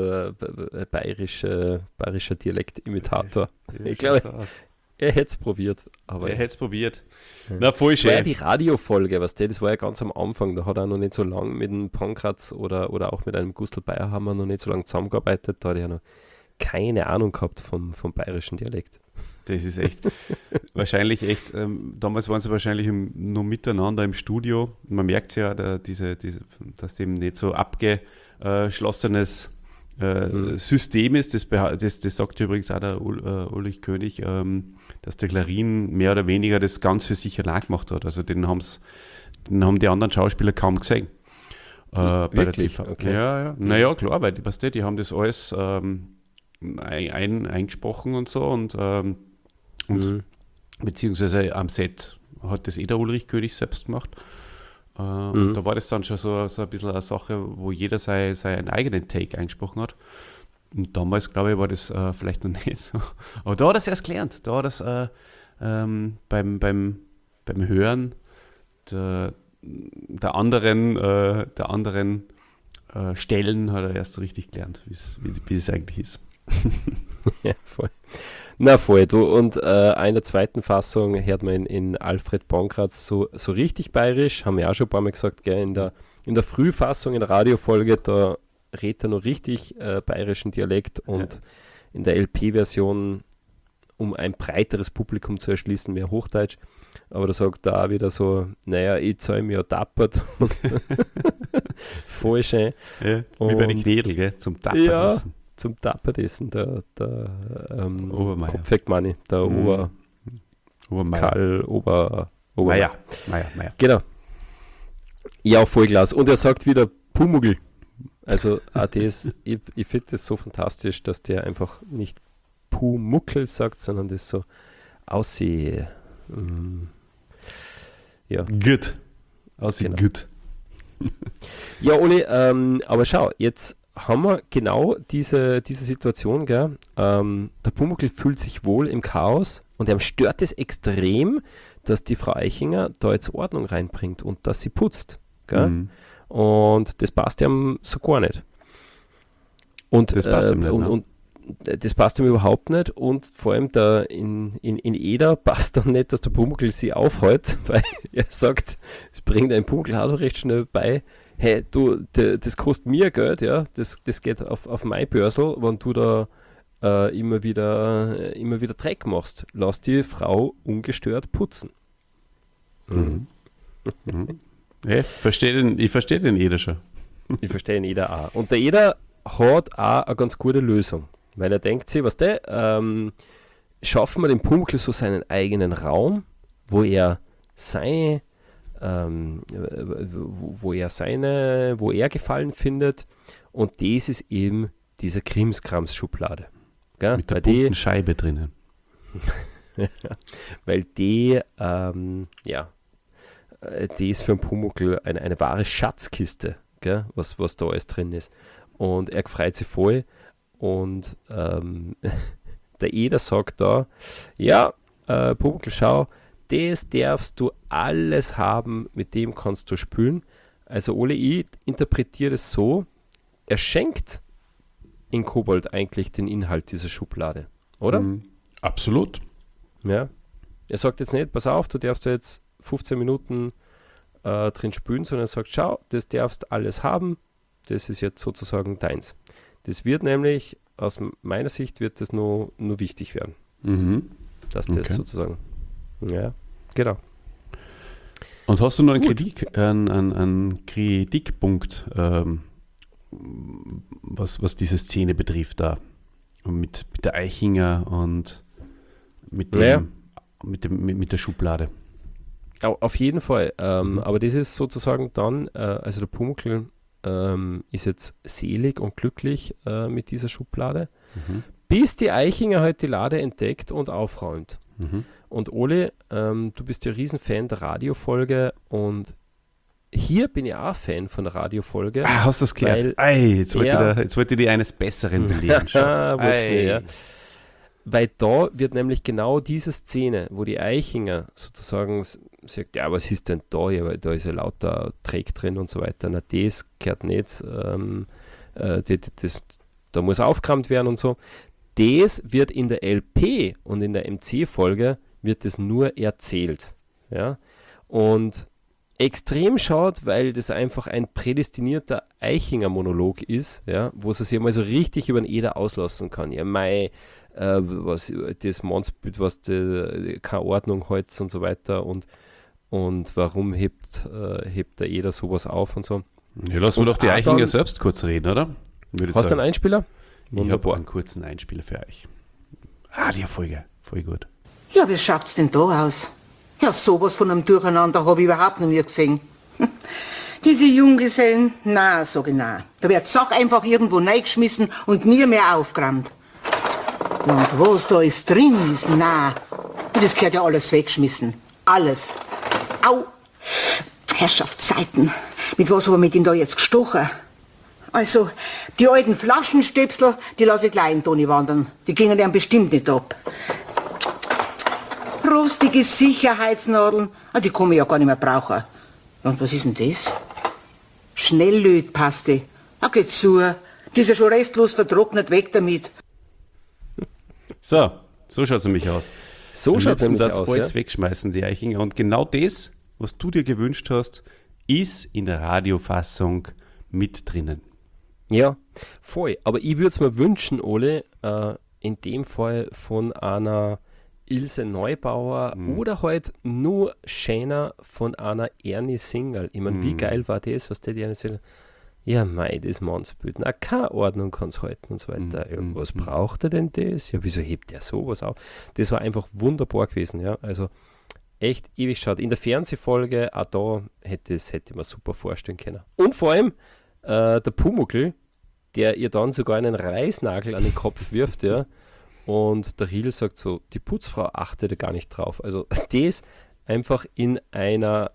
äh, bayerische, bayerischer Dialektimitator. Ja, Ich glaube, schaut's aus. er hätte es probiert. Aber Er hätte es probiert. Na, voll das war ja schön. die Radiofolge, was das war ja ganz am Anfang. Da hat er noch nicht so lange mit dem Pankratz oder, oder auch mit einem Gustl Bayerhammer noch nicht so lange zusammengearbeitet. Da hat er ja noch keine Ahnung gehabt vom, vom bayerischen Dialekt. Das ist echt, wahrscheinlich echt, ähm, damals waren sie wahrscheinlich im, nur miteinander im Studio. Man merkt ja, da, diese, diese, dass dem nicht so abgeschlossenes äh, Mhm. System ist. Das, beha- das, das sagt übrigens auch der Ul, äh, Ulrich König, ähm, dass der Klarin mehr oder weniger das ganz für sich allein gemacht hat. Also den, haben's, den haben die anderen Schauspieler kaum gesehen. Äh, bei der Wirklich? T V. Okay. Ja, ja. Naja, klar, weil die, weißt du, die haben das alles ähm, ein, ein, eingesprochen und so und ähm, und Mhm. beziehungsweise am Set hat das eh der Ulrich König selbst gemacht. Äh, Mhm. Und da war das dann schon so, so ein bisschen eine Sache, wo jeder sei, seinen eigenen Take eingesprochen hat. Und damals, glaube ich, war das äh, vielleicht noch nicht so. Aber da hat er es erst gelernt. Da hat er es äh, ähm, beim, beim, beim Hören der, der anderen, äh, der anderen äh, Stellen hat er erst so richtig gelernt, wie's- wie wie es eigentlich ist. Ja, voll. Na voll, du. Und äh, in der zweiten Fassung hört man in, in Alfred Pankratz so, so richtig bayerisch, haben wir auch schon ein paar Mal gesagt, gell? In der, in der Frühfassung, in der Radiofolge, da redet er noch richtig äh, bayerischen Dialekt und Ja. in der L P-Version, um ein breiteres Publikum zu erschließen, mehr Hochdeutsch. Aber da sagt er auch wieder so, naja, ich zahle mir ja tappert. Voll schön. Ja, wie bei den Und- Knädel, gell? Zum Ja. Tapperlassen. Zum Tapperdessen, der, der ähm, Obermeier. Kopfweckmanni, der Mhm. Ober... Obermeier. Karl Ober... Ober Meier. Meier, Meier. Genau. Ja, voll klasse. Und er sagt wieder Pumuckl. Also auch das, ich, ich finde das so fantastisch, dass der einfach nicht Pumuckl sagt, sondern das so aussieht. Ähm, ja. Gut. Aussieht Genau. gut. Ja, Oli, ähm, aber schau, jetzt haben wir genau diese, diese Situation, gell? Ähm, der Pumuckl fühlt sich wohl im Chaos und ihm stört es extrem, dass die Frau Eichinger da jetzt Ordnung reinbringt und dass sie putzt. Gell? Mhm. Und das passt ihm so gar nicht. Und, Das passt ihm nicht, und, ne? und das passt ihm überhaupt nicht und vor allem der in, in, in Eder passt dann nicht, dass der Pumuckl sie aufhält, weil er sagt, es bringt ein Pumuckl auch recht schnell bei, hey, du, de, das kostet mir Geld, ja, das, das geht auf, auf mein Börsel, wenn du da äh, immer wieder äh, immer wieder Dreck machst. Lass die Frau ungestört putzen. Mhm. Mhm. Ja, versteh den, ich verstehe den Eder schon. Ich verstehe den Eder auch. Und der Eder hat auch eine ganz gute Lösung, weil er denkt sich, was der, ähm, schaffen wir dem Pumuckl so seinen eigenen Raum, wo er seine, ähm, wo, wo er seine, wo er Gefallen findet, und das ist eben diese Krimskrams-Schublade. Gell? Mit der Weil die, bunten Scheibe drinnen. weil die, ähm, ja, äh, die ist für den Pumuckl eine, eine wahre Schatzkiste, gell? Was, was da alles drin ist. Und er freut sich voll. Und ähm, der Eder sagt da, ja, äh, Pumuckl, schau, das darfst du alles haben, mit dem kannst du spülen. Also Ole, ich interpretiere das so, er schenkt in Kobold eigentlich den Inhalt dieser Schublade, oder? Mhm. Absolut. Ja. Er sagt jetzt nicht, pass auf, du darfst jetzt fünfzehn Minuten äh, drin spülen, sondern er sagt, schau, das darfst alles haben, das ist jetzt sozusagen deins. Das wird nämlich, aus meiner Sicht, wird das nur, nur wichtig werden. Mhm. Dass das Okay. sozusagen, ja, genau. Und hast du noch einen, Gut. Kritik, einen, einen, einen Kritikpunkt, ähm, was, was diese Szene betrifft da? Mit, mit der Eichinger und mit, dem, Naja. mit, dem, mit, mit der Schublade. Au- Auf jeden Fall. Ähm, Mhm. Aber das ist sozusagen dann, äh, also der Pumuckl ähm, ist jetzt selig und glücklich äh, mit dieser Schublade, Mhm. bis die Eichinger halt die Lade entdeckt und aufräumt. Mhm. Und Ole, ähm, du bist ja Riesenfan der Radiofolge und hier bin ich auch Fan von der Radiofolge. Ah, hast du das gehört? Weil Ei, jetzt wollte, er- ich da, jetzt wollte ich die eines Besseren belehren. Schaut. Ah, wollt's Ei. nicht, ja. Weil da wird nämlich genau diese Szene, wo die Eichinger sozusagen s- sagt, ja, was ist denn da? Ja, weil da ist ja lauter Dreck drin und so weiter. Na, das gehört nicht. Ähm, äh, das, das, da muss aufgeräumt werden und so. Das wird in der L P und in der M C-Folge wird das nur erzählt. Ja? Und extrem schaut, weil das einfach ein prädestinierter Eichinger-Monolog ist, ja, wo sie sich mal so richtig über den Eder auslassen kann. Ja, mei, äh, was, das Mannsbild, was die, keine Ordnung hält und so weiter und, und warum hebt, äh, hebt der Eder sowas auf und so. Ja, lassen wir Und doch die auch Eichinger dann- selbst kurz reden, oder? Würde ich Hast du sagen. einen Einspieler? Ich habe Wunderbar. einen kurzen Einspieler für euch. Radiofolge, voll gut. Ja, wie schaut's denn da aus? Ja, sowas von einem Durcheinander habe ich überhaupt noch nie gesehen. Hm. Diese Junggesellen, na, sag ich na. Da wird Sach einfach irgendwo reingeschmissen und nie mehr aufgeräumt. Und was da ist drin ist, na, das gehört ja alles weggeschmissen. Alles. Au! Herrschaftszeiten. Mit was haben wir den da jetzt gestochen? Also, die alten Flaschenstöpsel, die lasse ich gleich in Toni wandern. Die gingen ihm bestimmt nicht ab. Rostige Sicherheitsnadeln, ah, die kann man ja gar nicht mehr brauchen. Und was ist denn das? Schnelllötpaste. Ah, geht zu. Die ist ja schon restlos vertrocknet, weg damit. So, so schaut es nämlich aus. So Am schaut es liebsten nämlich darf's aus. alles Ja? wegschmeißen, die Eichinger. Und genau das, was du dir gewünscht hast, ist in der Radiofassung mit drinnen. Ja, voll. Aber ich würde es mir wünschen, Ole, äh, in dem Fall von einer Ilse Neubauer oder halt nur schöner von einer Ernie Singerl. Ich meine, wie geil war das, was der die Ernie Singerl. Ja, mei, das Mannsbild. Na, keine Ordnung kann es halten und so weiter. Ja, was braucht er denn das? Ja, wieso hebt er sowas auf? Das war einfach wunderbar gewesen, ja. Also echt ewig schaut. In der Fernsehfolge, auch da hätte es hätte man super vorstellen können. Und vor allem äh, der Pumuckl, der ihr dann sogar einen Reißnagel an den Kopf wirft, ja. Und der Riedel sagt so, die Putzfrau achtete gar nicht drauf. Also das einfach in einer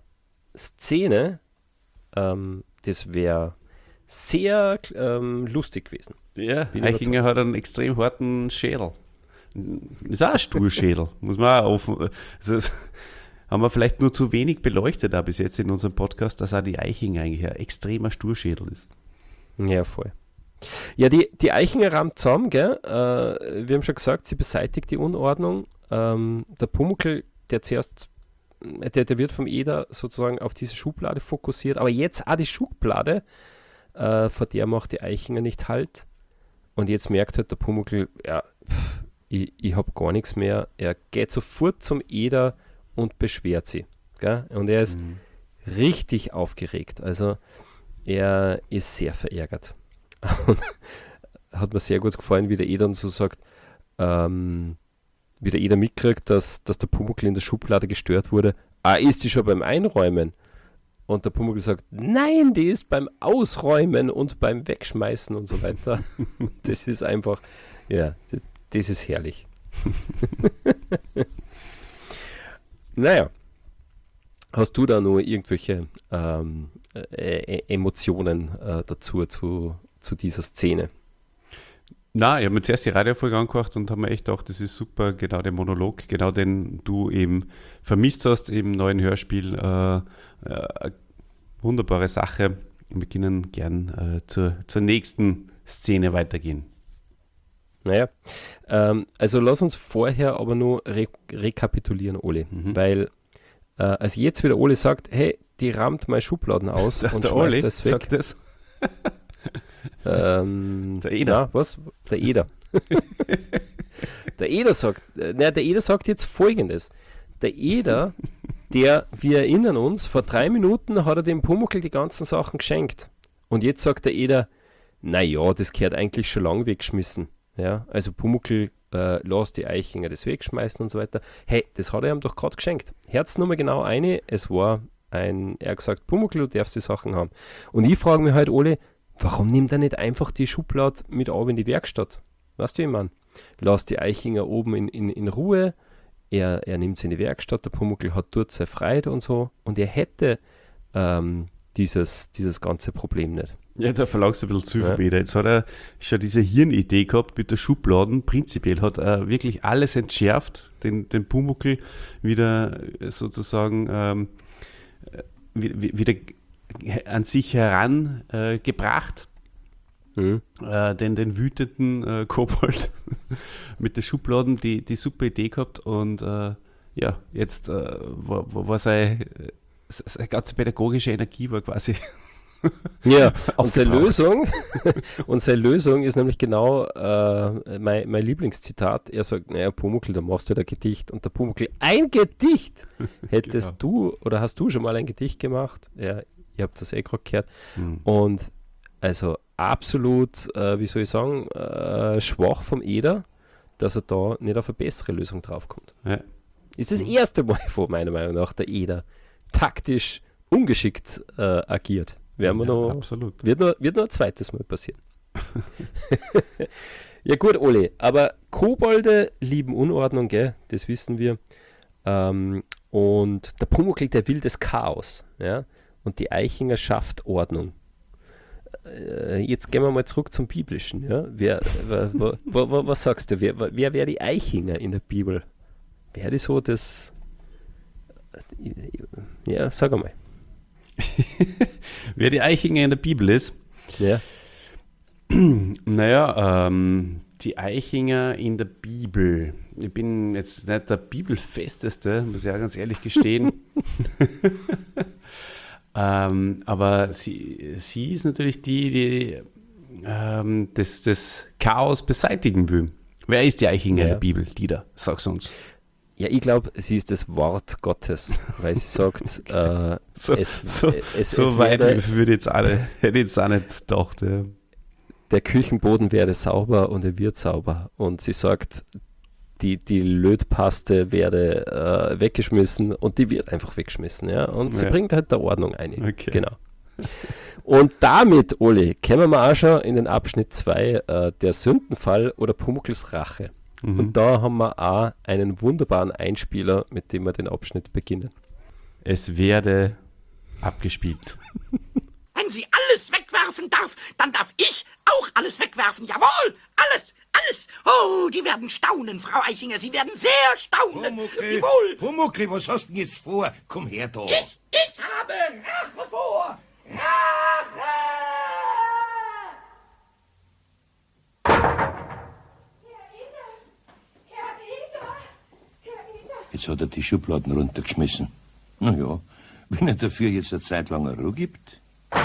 Szene, ähm, das wäre sehr ähm, lustig gewesen. Ja, Bin Eichinger hat einen extrem harten Schädel. Ist auch ein Stuhlschädel, muss man auch offen. Also das haben wir vielleicht nur zu wenig beleuchtet da bis jetzt in unserem Podcast, dass auch die Eichinger eigentlich ein extremer Stuhlschädel ist. Ja, voll. Ja, die, die Eichinger rammt zusammen, gell? Äh, wir haben schon gesagt, sie beseitigt die Unordnung. Ähm, der Pumuckl, der zuerst, der, der wird vom Eder sozusagen auf diese Schublade fokussiert, aber jetzt auch die Schublade, äh, vor der macht die Eichinger nicht halt. Und jetzt merkt halt der Pumuckl, ja, pff, ich, ich habe gar nichts mehr. Er geht sofort zum Eder und beschwert sie. Gell? Und er ist richtig aufgeregt. Also er ist sehr verärgert. Und hat mir sehr gut gefallen, wie der Eder dann so sagt, ähm, wie der Eder mitkriegt, dass, dass der Pumuckl in der Schublade gestört wurde. Ah, ist die schon beim Einräumen? Und der Pumuckl sagt, nein, die ist beim Ausräumen und beim Wegschmeißen und so weiter. Das ist einfach, ja, das, das ist herrlich. Naja, hast du da nur irgendwelche ähm, äh, Emotionen äh, dazu, zu, zu dieser Szene? Na, ich habe mir zuerst die Radiofolge angehört und habe mir echt gedacht, das ist super, genau der Monolog, genau den du eben vermisst hast im neuen Hörspiel. Äh, äh, wunderbare Sache. Wir können gern äh, zur, zur nächsten Szene weitergehen. Naja, ähm, also lass uns vorher aber nur re rekapitulieren, Ole, Mhm. weil äh, als jetzt wieder Ole sagt, hey, die rammt meine Schubladen aus Sagt und der schmeißt Oli, das weg. sagt das? ähm, Der Eder. Na, was? Der Eder. Der Eder sagt, äh, na, der Eder sagt jetzt Folgendes. Der Eder, der, wir erinnern uns, vor drei Minuten hat er dem Pumuckl die ganzen Sachen geschenkt. Und jetzt sagt der Eder, naja, das gehört eigentlich schon lang weggeschmissen. Ja, also Pumuckl, äh, lass die Eichinger das wegschmeißen und so weiter. Hey, das hat er ihm doch gerade geschenkt. Herz nochmal genau eine, es war ein, er hat gesagt, Pumuckl, du darfst die Sachen haben. Und ich frage mich halt, Ole, warum nimmt er nicht einfach die Schublade mit ab in die Werkstatt? Weißt du, wie ich meine? Lass die Eichinger oben in, in, in Ruhe, er, er nimmt sie in die Werkstatt, der Pumuckl hat dort seine Freude und so, und er hätte ähm, dieses, dieses ganze Problem nicht. Ja, da verlangst du ein bisschen zu viel Ja. wieder. Jetzt hat er schon diese Hirnidee gehabt mit der Schubladen. Prinzipiell hat er wirklich alles entschärft, den, den Pumuckl wieder sozusagen ähm, wie- wieder an sich herangebracht. Äh, gebracht. Mhm. äh, den, den wütenden äh, Kobold mit den Schubladen die, die super Idee gehabt, und äh, ja, jetzt äh, war, war, war seine, seine ganze pädagogische Energie war quasi Ja, und seine aufgebraucht. Lösung, und seine Lösung ist nämlich genau äh, mein, mein Lieblingszitat. Er sagt, naja, Pumuckl, da machst du da Gedicht. Und der Pumuckl, ein Gedicht? Hättest du, oder hast du schon mal ein Gedicht gemacht? Ja, ihr habt das eh gerade gehört. Hm. Und also absolut, äh, wie soll ich sagen, äh, schwach vom Eder, dass er da nicht auf eine bessere Lösung draufkommt. Ja. Ist das erste Mal, vor meiner Meinung nach, der Eder taktisch ungeschickt äh, agiert. Werden wir Ja, noch, absolut. wird, noch, wird noch ein zweites Mal passieren. Ja gut, Oli, aber Kobolde lieben Unordnung, gell? Das wissen wir. Ähm, und der Pumuckl, der will das Chaos. Ja? Und die Eichinger schafft Ordnung. Äh, jetzt gehen wir mal zurück zum Biblischen. Ja? Wer, wa, wa, wa, wa, was sagst du? Wer, wer wäre die Eichinger in der Bibel? Wäre die so das... Ja, sag einmal. Wer die Eichinger in der Bibel ist, Ja. naja, ähm, die Eichinger in der Bibel. Ich bin jetzt nicht der Bibelfesteste, muss ich auch ganz ehrlich gestehen. ähm, aber sie, sie ist natürlich die, die ähm, das, das Chaos beseitigen will. Wer ist die Eichinger in Ja. der Bibel, Dieter? Sag's uns. Ja, ich glaube, sie ist das Wort Gottes, weil sie sagt, äh, So, es, so, es, so es weit werde, würde ich jetzt auch nicht, hätte ich jetzt auch nicht gedacht. Ja. der Küchenboden werde sauber und er wird sauber. Und sie sagt, die, die Lötpaste werde äh, weggeschmissen und die wird einfach weggeschmissen. Ja? Und sie Ja. bringt halt der Ordnung ein. Okay. Genau. Und damit, Oli, kommen wir auch schon in den Abschnitt zwei, äh, der Sündenfall oder Pumuckls Rache. Mhm. Und da haben wir auch einen wunderbaren Einspieler, mit dem wir den Abschnitt beginnen. Es werde abgespielt. Wenn sie alles wegwerfen darf, dann darf ich auch alles wegwerfen. Jawohl, alles, alles. Oh, die werden staunen, Frau Eichinger. Sie werden sehr staunen. Pumuckl, Jawohl. Pumuckl, was hast du denn jetzt vor? Komm her da. Ich, ich habe Rache vor. Rache! Jetzt hat er die Schubladen runtergeschmissen. Na ja, wenn er dafür jetzt eine Zeit lang Ruhe gibt.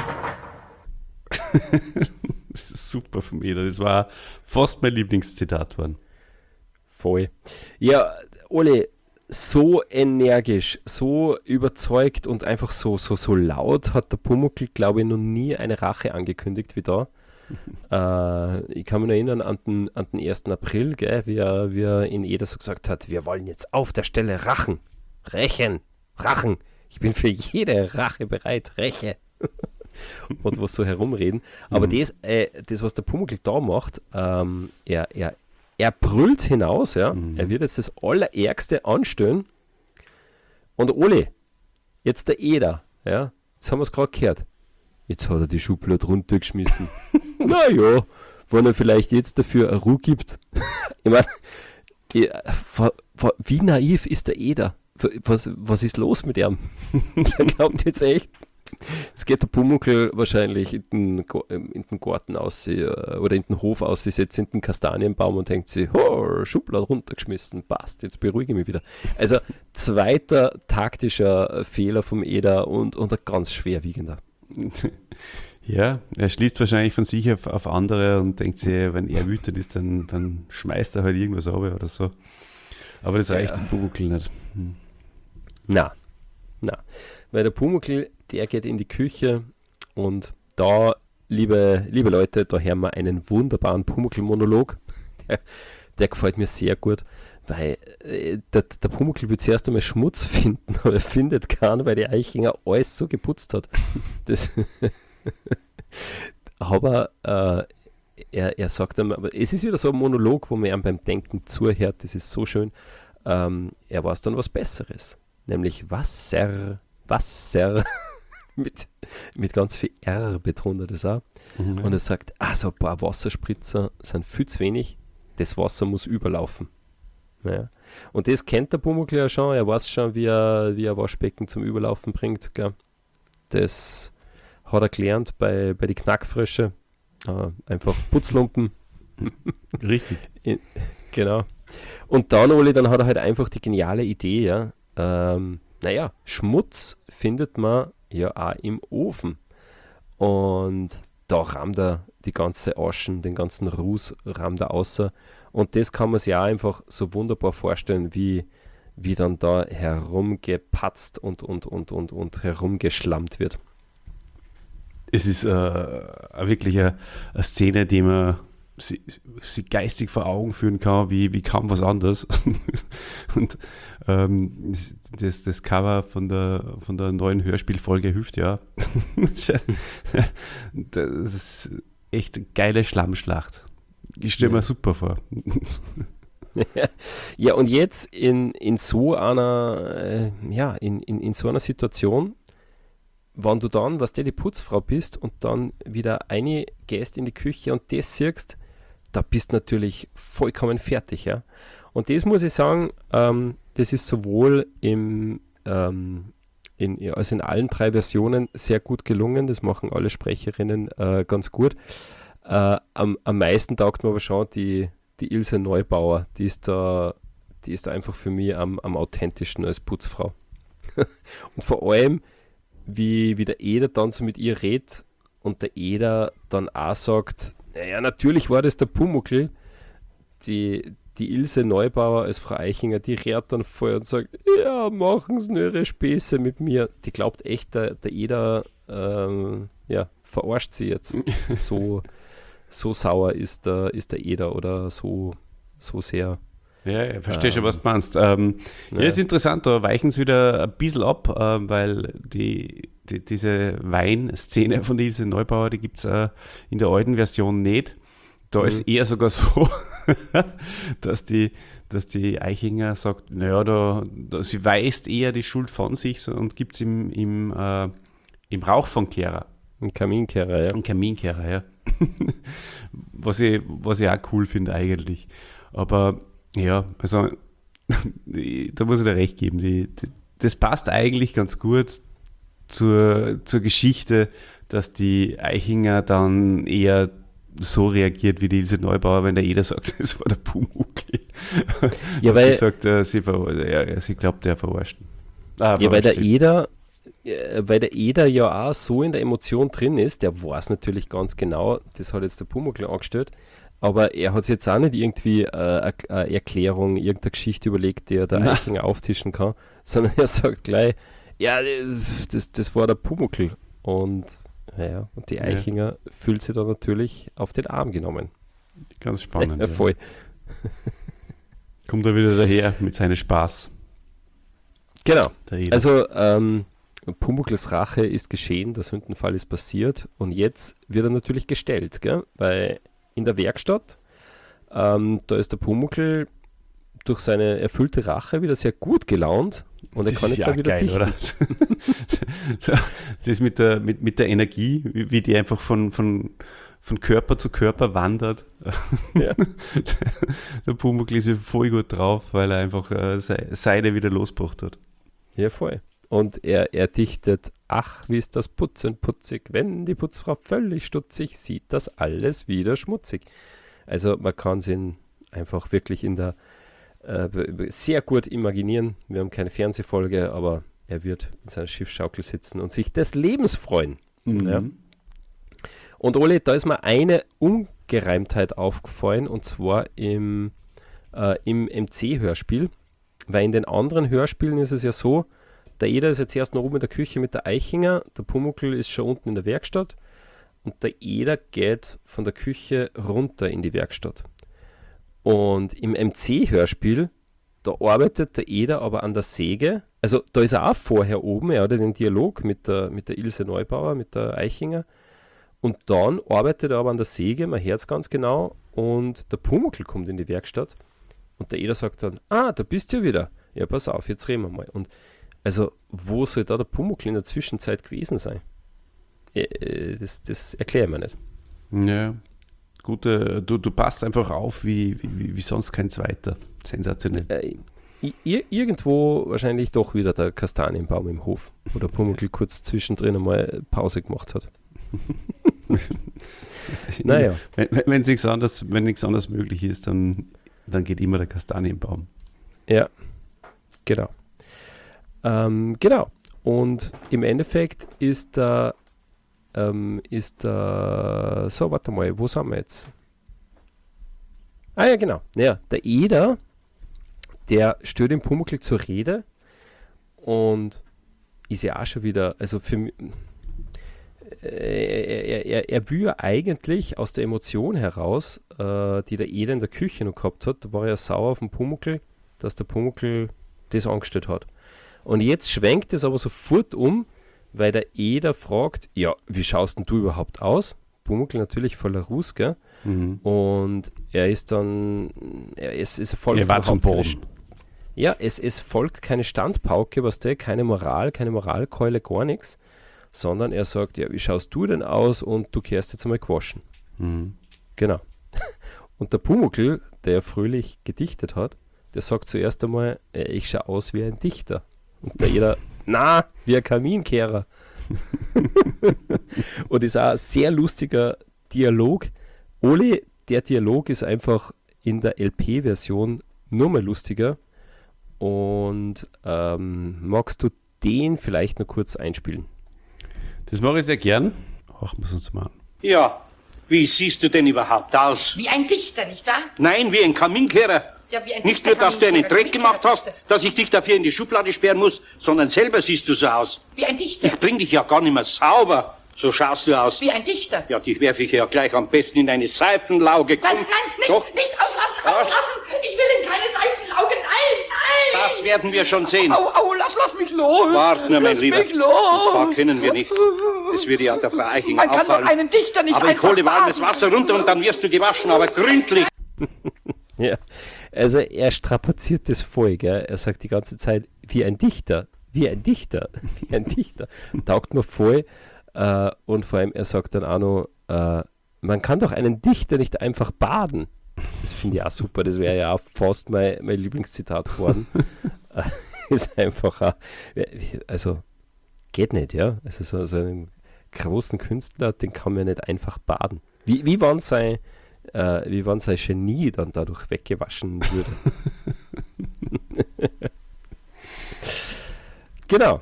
Das ist super von mir. Das war fast mein Lieblingszitat worden. Voll. Ja, Ole, so energisch, so überzeugt und einfach so, so, so laut hat der Pumuckl, glaube ich, noch nie eine Rache angekündigt wie da. äh, ich kann mich noch erinnern an den, an den ersten April, gell, wie, er, wie er in Eder so gesagt hat, wir wollen jetzt auf der Stelle rachen. Rächen. Rachen. Ich bin für jede Rache bereit. Räche. Und was so herumreden. Aber Mhm. das, äh, das, was der Pumuckl da macht, ähm, er, er, er brüllt hinaus, ja. Mhm. Er wird jetzt das Allerärgste anstellen. Und Ole, jetzt der Eder, ja, jetzt haben wir es gerade gehört. Jetzt hat er die Schublade runtergeschmissen. Naja, wenn er vielleicht jetzt dafür eine Ruhe gibt. Ich meine, wie naiv ist der Eder? Was, was ist los mit ihm? Der glaubt jetzt echt, jetzt geht der Pumuckl wahrscheinlich in den, Go- in den Garten aus äh, oder in den Hof aus, sie setzt in den Kastanienbaum und denkt sich, oh, Schublade runtergeschmissen, passt, jetzt beruhige ich mich wieder. Also zweiter taktischer Fehler vom Eder und, und ein ganz schwerwiegender. Ja, er schließt wahrscheinlich von sich auf, auf andere und denkt sich, wenn er wütend ist, dann, dann schmeißt er halt irgendwas runter oder so. Aber das reicht Ja. dem Pumuckl nicht. Hm. Na, na. Weil der Pumuckl, der geht in die Küche und da, liebe, liebe Leute, da hören wir einen wunderbaren Pumuckl-Monolog. Der, der gefällt mir sehr gut, weil äh, der, der Pumuckl will zuerst einmal Schmutz finden, aber er findet keinen, weil die Eichinger alles so geputzt hat. Das aber äh, er, er sagt dann, aber es ist wieder so ein Monolog, wo man ihm beim Denken zuhört, das ist so schön. Ähm, er weiß dann was Besseres, nämlich Wasser, Wasser, mit, mit ganz viel R betont er das auch. Mhm. Und er sagt, ah, so ein paar Wasserspritzer sind viel zu wenig, das Wasser muss überlaufen. Naja. Und das kennt der Pumuckl ja schon, er weiß schon, wie er, wie er Waschbecken zum Überlaufen bringt. Gell? Das hat er gelernt bei, bei den Knackfrösche. Äh, einfach Putzlumpen. Richtig. In, genau. Und dann, Oli, dann hat er halt einfach die geniale Idee, ja. Ähm, naja, Schmutz findet man ja auch im Ofen. Und da rammt er die ganze Aschen, den ganzen Ruß rammt er außer. Und das kann man sich auch einfach so wunderbar vorstellen, wie, wie dann da herumgepatzt und, und, und, und, und herumgeschlammt wird. Es ist äh, wirklich eine, eine Szene, die man sie, sie geistig vor Augen führen kann, wie, wie kaum was anderes. Und ähm, das, das Cover von der, von der neuen Hörspielfolge hilft ja. Das ist echt eine geile Schlammschlacht. Ich stelle mir Ja. super vor. Ja, und jetzt in, in so einer, äh, ja, in, in, in so einer Situation, wenn du dann, was der die Putzfrau bist und dann wieder reingehst in die Küche und das siehst, da bist du natürlich vollkommen fertig, ja. Und das muss ich sagen, ähm, das ist sowohl im, ähm, in, also in allen drei Versionen sehr gut gelungen, das machen alle Sprecherinnen äh, ganz gut. Äh, am, am meisten taugt mir aber schon die, die Ilse Neubauer, die ist da, die ist da einfach für mich am, am authentischsten als Putzfrau. Und vor allem, wie, wie der Eder dann so mit ihr redet und der Eder dann auch sagt, naja, natürlich war das der Pumuckl, die, die Ilse Neubauer als Frau Eichinger, die rät dann voll und sagt, ja, machen Sie nur Ihre Späße mit mir. Die glaubt echt, der, der Eder ähm, ja, verarscht sie jetzt. So, so sauer ist der, ist der Eder oder so, so sehr. Ja, ich verstehe Ähm, schon, was du meinst. Ähm, ja. ja. ist interessant, da weichen sie wieder ein bisschen ab, äh, weil die, die, diese Weinszene von dieser Neubauer, die gibt es äh, in der alten Version nicht. Da Mhm. ist eher sogar so, dass die, dass die Eichinger sagt, naja, da, da, sie weist eher die Schuld von sich so, und gibt es im, im, äh, im Rauchfangkehrer, Ein Kaminkehrer, ja. im Kaminkehrer, ja. was, ich, was ich auch cool finde eigentlich. Aber ja, also da muss ich dir recht geben. Die, die, das passt eigentlich ganz gut zur, zur Geschichte, dass die Eichinger dann eher so reagiert wie die Ilse Neubauer, wenn der Eder sagt, das war der Pumuckl. Ja, Dass weil- sie sagt, äh, sie, ver- ja, sie glaubt, der verarscht. Ah, Ja, weil der verarscht sie. Eder, äh, weil der Eder ja auch so in der Emotion drin ist, der weiß natürlich ganz genau, das hat jetzt der Pumuckl angestellt, aber er hat sich jetzt auch nicht irgendwie äh, eine eine Erklärung, irgendeine Geschichte überlegt, die er der Nein. Eichinger auftischen kann, sondern er sagt gleich, ja, das, das war der Pumuckl. Und, ja, und die Ja. Eichinger fühlt sich dann natürlich auf den Arm genommen. Ganz spannend. Ja, ja. voll. Kommt er wieder daher mit seinem Spaß. Genau. Der Eder. Also, ähm, Pumuckls Rache ist geschehen, der Sündenfall ist passiert und jetzt wird er natürlich gestellt, gell? Weil in der Werkstatt, ähm, da ist der Pumuckl durch seine erfüllte Rache wieder sehr gut gelaunt und er Das kann ist jetzt ja auch wieder geil, dichten. oder? So, das mit der, mit, mit der Energie, wie, wie die einfach von, von, von Körper zu Körper wandert. Ja. Der Pumuckl ist ja voll gut drauf, weil er einfach äh, se- Seide wieder losgebracht hat. Ja, voll. Und er, er dichtet, ach, wie ist das Putzen putzig, wenn die Putzfrau völlig stutzig sieht, das alles wieder schmutzig. Also man kann es ihn einfach wirklich in der äh, sehr gut imaginieren. Wir haben keine Fernsehfolge, aber er wird in seiner Schiffsschaukel sitzen und sich des Lebens freuen. Mhm. Ja. Und Oli, da ist mir eine Ungereimtheit aufgefallen, und zwar im, äh, im M C-Hörspiel, weil in den anderen Hörspielen ist es ja so, der Eder ist jetzt erst noch oben in der Küche mit der Eichinger, der Pumuckl ist schon unten in der Werkstatt und der Eder geht von der Küche runter in die Werkstatt. Und im M C-Hörspiel, da arbeitet der Eder aber an der Säge, also da ist er auch vorher oben, er hat ja den Dialog mit der, mit der Ilse Neubauer, mit der Eichinger, und dann arbeitet er aber an der Säge, man hört es ganz genau, und der Pumuckl kommt in die Werkstatt und der Eder sagt dann, ah, da bist du ja wieder, ja pass auf, jetzt reden wir mal. Und also, wo soll da der Pumuckl in der Zwischenzeit gewesen sein? Äh, das das erkläre ich mir nicht. Ja, gut, äh, du, du passt einfach auf wie, wie, wie sonst kein zweiter. Sensationell. Äh, ir- irgendwo wahrscheinlich doch wieder der Kastanienbaum im Hof, wo der Pumuckl kurz zwischendrin einmal Pause gemacht hat. Naja. Wenn, wenn, wenn nichts anders, wenn nichts anderes möglich ist, dann, dann geht immer der Kastanienbaum. Ja, genau. Ähm, genau. Und im Endeffekt ist da, ähm, ist da, so, warte mal, wo sind wir jetzt? Ah ja, genau. Ja, der Eder, der stört den Pumuckl zur Rede und ist ja auch schon wieder, also für mich, er, er, er, er will ja eigentlich aus der Emotion heraus, äh, die der Eder in der Küche noch gehabt hat, da war er sauer auf den Pumuckl, dass der Pumuckl das angestellt hat. Und jetzt schwenkt es aber sofort um, weil der Eder fragt, ja, wie schaust denn du überhaupt aus? Pumuckl natürlich voller Ruß, gell? Mhm. Und er ist dann, er ist, es folgt er war zum Boden. Keine, ja, es, es folgt keine Standpauke, was der, keine Moral, keine Moralkeule, gar nichts, sondern er sagt, ja, wie schaust du denn aus und du kehrst jetzt einmal gewaschen. Mhm. Genau. Und der Pumuckl, der fröhlich gedichtet hat, der sagt zuerst einmal, ich schaue aus wie ein Dichter. Und der Eder, na, wie ein Kaminkehrer. Und ist auch ein sehr lustiger Dialog. Oli, der Dialog ist einfach in der L P-Version nur mal lustiger. Und ähm, magst du den vielleicht noch kurz einspielen? Das mache ich sehr gern. Ach, muss uns mal an. Ja, wie siehst du denn überhaupt aus? Wie ein Dichter, nicht wahr? Nein, wie ein Kaminkehrer. Ja, wie ein Nicht Dichter nur, dass du einen Kaminkehrer, Dreck gemacht hast, Kaminkehrer. dass ich dich dafür in die Schublade sperren muss, sondern selber siehst du so aus. Wie ein Dichter. Ich bring dich ja gar nicht mehr sauber. So schaust du aus. Wie ein Dichter. Ja, dich werfe ich ja gleich am besten in eine Seifenlauge. Nein, Komm, nein, nicht, doch. nicht auslassen, Was? auslassen. Ich will in keine Seifenlauge, nein, nein. Das werden wir schon sehen. Au, au, lass, lass mich los. Wart nur, mein lass Lieber. mich los. Das Paar können wir nicht. Das würde ja der Frau Eichinger Man kann auffallen. doch einen Dichter nicht Aber ich einfach hole warmes baden. Wasser runter und dann wirst du gewaschen, aber gründlich. Ja, also er strapaziert das voll, gell? Er sagt die ganze Zeit, wie ein Dichter, wie ein Dichter, wie ein Dichter. Taugt mir voll. Äh, und vor allem, er sagt dann auch noch, äh, man kann doch einen Dichter nicht einfach baden. Das finde ich auch super, das wäre ja auch fast mein, mein Lieblingszitat geworden. äh, ist einfach, auch, also geht nicht, ja. Also so, so einen großen Künstler, den kann man nicht einfach baden. Wie, wie wann sein Äh, wie wann sein Genie dann dadurch weggewaschen würde. Genau.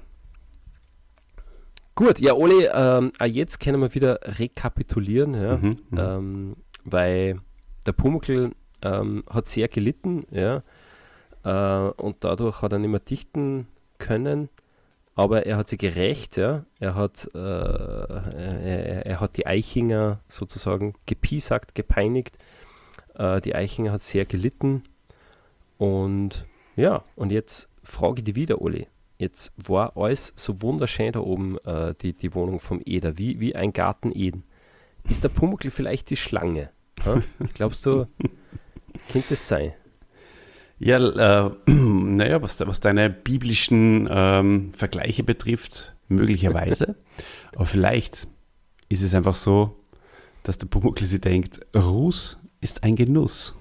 Gut, ja, Oli, ähm, jetzt können wir wieder rekapitulieren, ja, Mhm, ähm, weil der Pumuckl ähm, hat sehr gelitten, ja, äh, und dadurch hat er nicht mehr dichten können, aber er hat sich gerächt, ja, er hat, äh, er, er hat die Eichinger sozusagen gepiesackt, gepeinigt, äh, die Eichinger hat sehr gelitten und ja, und jetzt frage ich dich wieder, Oli. Jetzt war alles so wunderschön da oben, äh, die, die Wohnung vom Eder, wie, wie ein Garten Eden. Ist der Pumuckl vielleicht die Schlange? Ha? Glaubst du, könnte das sein? Ja, äh, naja, was, was deine biblischen ähm, Vergleiche betrifft, möglicherweise. Aber vielleicht ist es einfach so, dass der Pumuckl sich denkt, Ruß ist ein Genuss.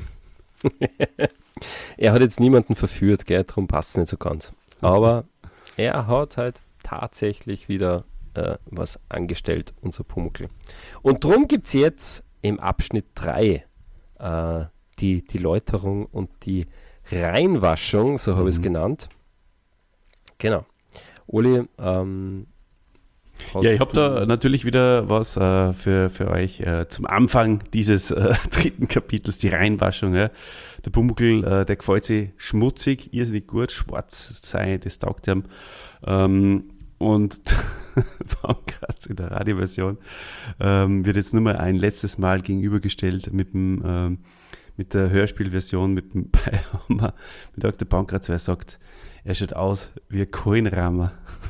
Er hat jetzt niemanden verführt, gell, darum passt es nicht so ganz. Aber er hat halt tatsächlich wieder äh, was angestellt, unser Pumuckl. Und darum gibt es jetzt im Abschnitt drei äh, die, die Läuterung und die Reinwaschung, so habe ich es genannt. Genau. Oli, ähm, Ja, ich habe da natürlich wieder was äh, für, für euch äh, zum Anfang dieses äh, dritten Kapitels, die Reinwaschung. Ja. Der Pumuckl, äh, der gefällt sich schmutzig, irrsinnig gut, schwarz sein, das taugt ihm. Ähm, und Pankratz in der Radioversion ähm, wird jetzt nur mal ein letztes Mal gegenübergestellt mit dem ähm, mit der Hörspielversion mit dem Bayhammer, mit Doktor Pankratz, wer sagt, er schaut aus wie ein Kohlenrammer.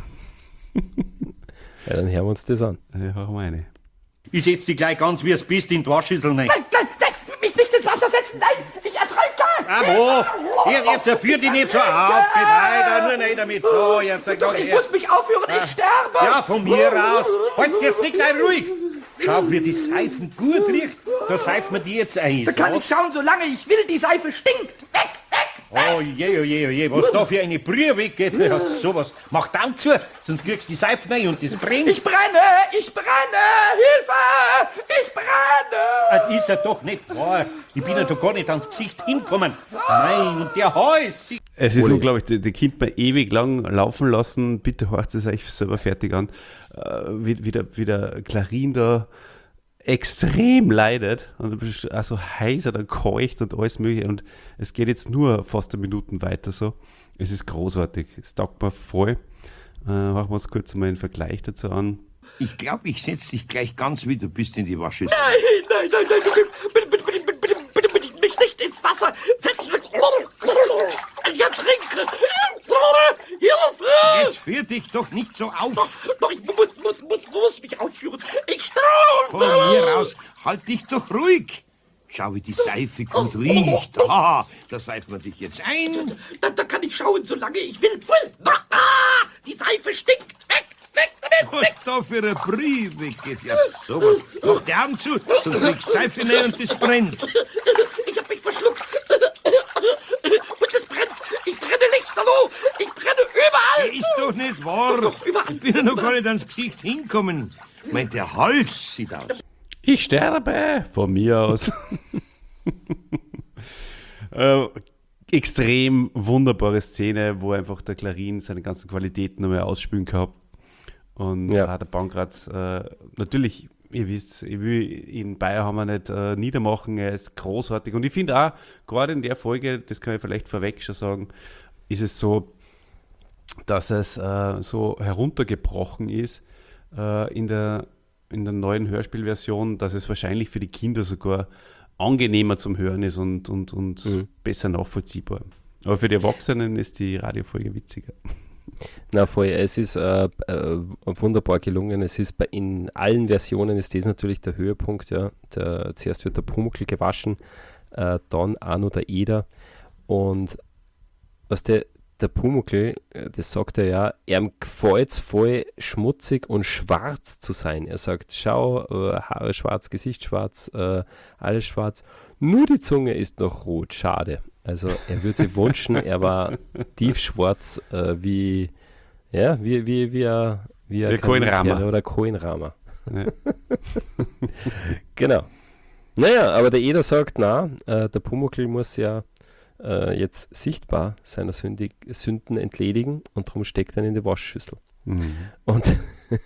Ja, dann hören wir uns das an. Ja, hören wir eine. Ich setz dich gleich ganz wie es bist in die Waschschüssel rein. Nein, nein, nein, mich nicht ins Wasser setzen, nein, ich ertrinke! Ah, wo? Hier, jetzt führ dich nicht so auf, geht weiter, nur nicht damit so. Jetzt, Doch, ich muss mich aufführen, ich sterbe! ja, von mir aus. Halt's jetzt nicht gleich ruhig. Schau, wie die Seifen gut riecht. Da seifen wir die jetzt ein. Da kann so. ich schauen, solange ich will, die Seife stinkt! Weg, weg! Oh je, oh je, oh je, was da für eine Brühe weggeht. Ja, sowas. Mach Daumen zu, sonst kriegst du die Seifen rein und das brennt. Ich brenne, ich brenne, Hilfe, ich brenne! Das ist ja doch nicht wahr. Ich bin ja doch gar nicht ans Gesicht hinkommen. Nein, und der Hals. Es ist unglaublich, die, die Kind mal ewig lang laufen lassen, bitte horcht es euch selber fertig an, äh, wie, wie, der, wie der Clarin da extrem leidet und du bist also heißer, dann keucht und alles mögliche und es geht jetzt nur fast eine Minute weiter so. Es ist großartig, es taugt mir voll. Äh, machen wir uns kurz mal einen Vergleich dazu an. Ich glaube, ich setz dich gleich ganz wieder bis in die Waschschüssel. Nein, nein, nein, nein, bitte, bitte, bitte, bitte, bitte, bitte, bitte mich nicht ins Wasser setzen! Ich ertrinke! Hilfe! Jetzt führ dich doch nicht so auf. Doch, doch, ich muss, muss, muss, muss mich aufführen. Ich Von sterbe! mir aus, halt dich doch ruhig. Schau, wie die Seife gut riecht. Ah, da seifen wir dich jetzt ein. Da, da kann ich schauen, solange ich will. Pfui! Ah, die Seife stinkt! Weg, weg damit! Was Weg! da für eine Brühe weggeht. Ja, sowas. Mach die Augen zu, sonst kriegst du Seife rein und das brennt. Ich hab mich verschluckt. Und es brennt. Ich brenne lichterloh. Ich brenne überall. Ist doch nicht wahr. Doch, überall. Ich bin ja noch gar nicht ans Gesicht hinkommen. Meint, der Hals sieht aus. Ich sterbe, von mir aus. äh, extrem wunderbare Szene, wo einfach der Clarin seine ganzen Qualitäten nochmal ausspülen kann. Und Ja. ja. der Pankratz, äh, natürlich, ihr wisst, ich will ihn Bayerhammer nicht äh, niedermachen, er ist großartig. Und ich finde auch, gerade in der Folge, das kann ich vielleicht vorweg schon sagen, ist es so, dass es äh, so heruntergebrochen ist äh, in der in der neuen Hörspielversion, dass es wahrscheinlich für die Kinder sogar angenehmer zum Hören ist und, und, und Mhm. besser nachvollziehbar. Aber für die Erwachsenen ist die Radiofolge witziger. Na voll, es ist äh, äh, wunderbar gelungen. Es ist bei in allen Versionen ist das natürlich der Höhepunkt. Ja. Der, zuerst wird der Pumuckl gewaschen, äh, dann auch noch der Eder. Und was der, der Pumuckl, äh, das sagt er ja, ihm gefällt es voll schmutzig und schwarz zu sein. Er sagt, schau, äh, Haare schwarz, Gesicht schwarz, äh, alles schwarz. Nur die Zunge ist noch rot, schade. Also er würde sich wünschen, er war tiefschwarz äh, wie, ja, wie, wie, wie ein, wie ein Wie ein Kohlenramer. Kaninchen oder Kohlenramer. Ja. Genau. Naja, aber der Eder sagt, na, äh, der Pumuckl muss ja äh, jetzt sichtbar seiner Sündig, Sünden entledigen und darum steckt er ihn in die Waschschüssel. Mhm. Und,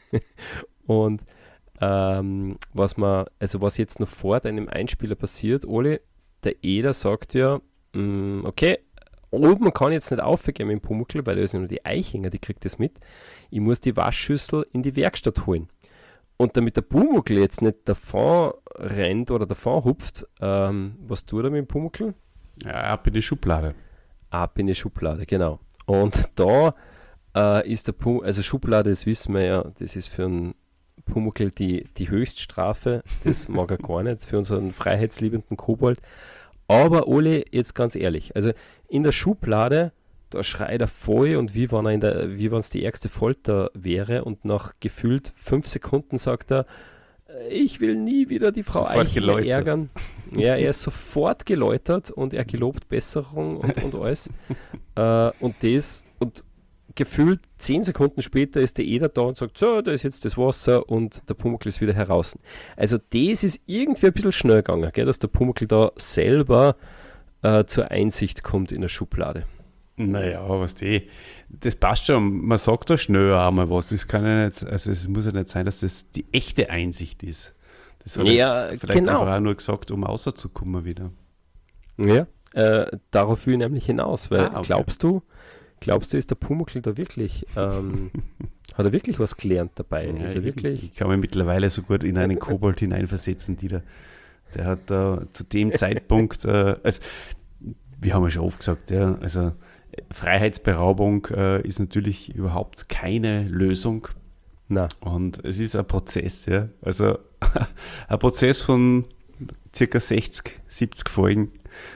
und ähm, was man, also was jetzt noch vor deinem Einspieler passiert, Oli, der Eder sagt ja, mh, okay, oben kann ich jetzt nicht aufgeben mit dem Pumuckl, weil da ist ja nur die Eichinger, die kriegt das mit. Ich muss die Waschschüssel in die Werkstatt holen. Und damit der Pumuckl jetzt nicht davon rennt oder davon hupft, ähm, was tut er mit dem Pumuckl? Ja, ab in die Schublade. Ab in die Schublade, genau. Und da äh, ist der Pumuckl, also Schublade, das wissen wir ja, das ist für einen Pumuckl die, die Höchststrafe, das mag er gar nicht, für unseren freiheitsliebenden Kobold. Aber Oli, jetzt ganz ehrlich, also in der Schublade, da schreit er voll und wie wenn er in der, wie wenn es die ärgste Folter wäre und nach gefühlt fünf Sekunden sagt er, ich will nie wieder die Frau Sofort Eichinger geläutert. ärgern. Ja, er ist sofort geläutert und er gelobt Besserung und, und alles. äh, und das, und gefühlt zehn Sekunden später ist der Eder da und sagt, so, da ist jetzt das Wasser und der Pumuckl ist wieder heraus. Also das ist irgendwie ein bisschen schnell gegangen, gell, dass der Pumuckl da selber äh, zur Einsicht kommt in der Schublade. Naja, was die, das passt schon. Man sagt da schnell einmal was. Das kann ja nicht, also es muss ja nicht sein, dass das die echte Einsicht ist. Das hat Ja, jetzt vielleicht genau. einfach auch nur gesagt, um rauszukommen wieder. Ja, äh, darauf will ich nämlich hinaus, weil Ah, okay. glaubst du, glaubst du, ist der Pumuckl da wirklich, ähm, hat er wirklich was gelernt dabei? Ja, ist er ich, wirklich? ich kann mich mittlerweile so gut in einen Kobold hineinversetzen, die da, der hat da zu dem Zeitpunkt, äh, also, wir haben ja schon oft gesagt, ja, also Freiheitsberaubung äh, ist natürlich überhaupt keine Lösung. Na, Und es ist ein Prozess, ja. Also ein Prozess von circa sechzig, siebzig Folgen.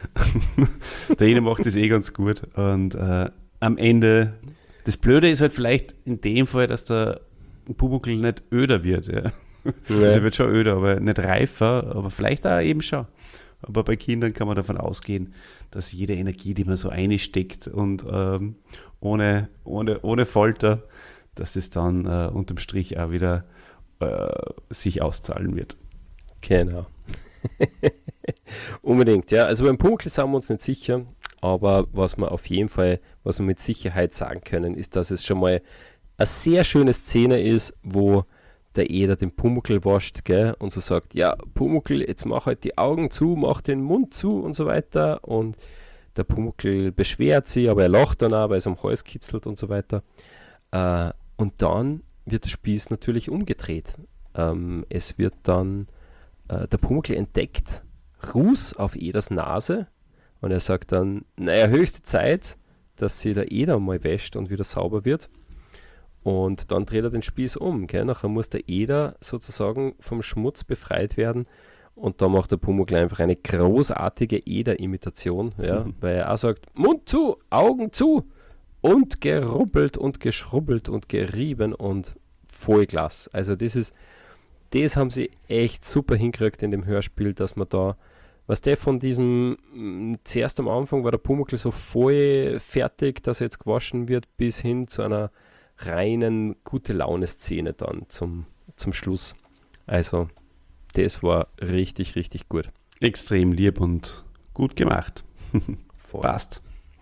Der eine macht das eh ganz gut. Und äh, am Ende, das Blöde ist halt vielleicht in dem Fall, dass der Pumuckl nicht öder wird. Ja. Ja. Also er wird schon öder, aber nicht reifer, aber vielleicht auch eben schon. Aber bei Kindern kann man davon ausgehen, dass jede Energie, die man so einsteckt und ähm, ohne, ohne, ohne Folter, dass es dann äh, unterm Strich auch wieder äh, sich auszahlen wird. genau. Unbedingt, ja. Also beim Pumuckl sind wir uns nicht sicher, aber was wir auf jeden Fall, was wir mit Sicherheit sagen können, ist, dass es schon mal eine sehr schöne Szene ist, wo der Eder den Pumuckl wascht, gell, und so sagt, ja, Pumuckl, jetzt mach halt die Augen zu, mach den Mund zu und so weiter. Und der Pumuckl beschwert sich, aber er lacht dann auch, weil es am Hals kitzelt und so weiter. Äh, und dann wird der Spieß natürlich umgedreht. Ähm, es wird dann, äh, der Pumuckl entdeckt Ruß auf Eders Nase und er sagt dann, naja, höchste Zeit, dass sie der Eder mal wäscht und wieder sauber wird. Und dann dreht er den Spieß um. Gell? Nachher muss der Eder sozusagen vom Schmutz befreit werden. Und da macht der Pumuckl einfach eine großartige Eder-Imitation, ja? Mhm. Weil er auch sagt, Mund zu, Augen zu und gerubbelt und geschrubbelt und gerieben und voll klasse. Also das ist, das haben sie echt super hingekriegt in dem Hörspiel, dass man da, was der von diesem, mh, zuerst am Anfang war der Pumuckl so voll fertig, dass er jetzt gewaschen wird, bis hin zu einer reinen Gute-Laune-Szene dann zum, zum Schluss. Also, das war richtig, richtig gut. Extrem lieb und gut gemacht. Voll. Passt.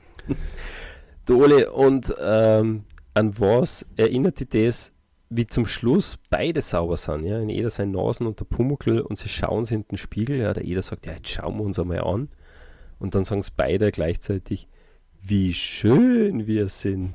Du Oli, und ähm, an was erinnert dich das, wie zum Schluss beide sauber sind? Ja? In Eder sein Nasen und der Pumuckl und sie schauen sich in den Spiegel. Ja? Der Eder sagt, ja, jetzt schauen wir uns einmal an. Und dann sagen es beide gleichzeitig, wie schön wir sind.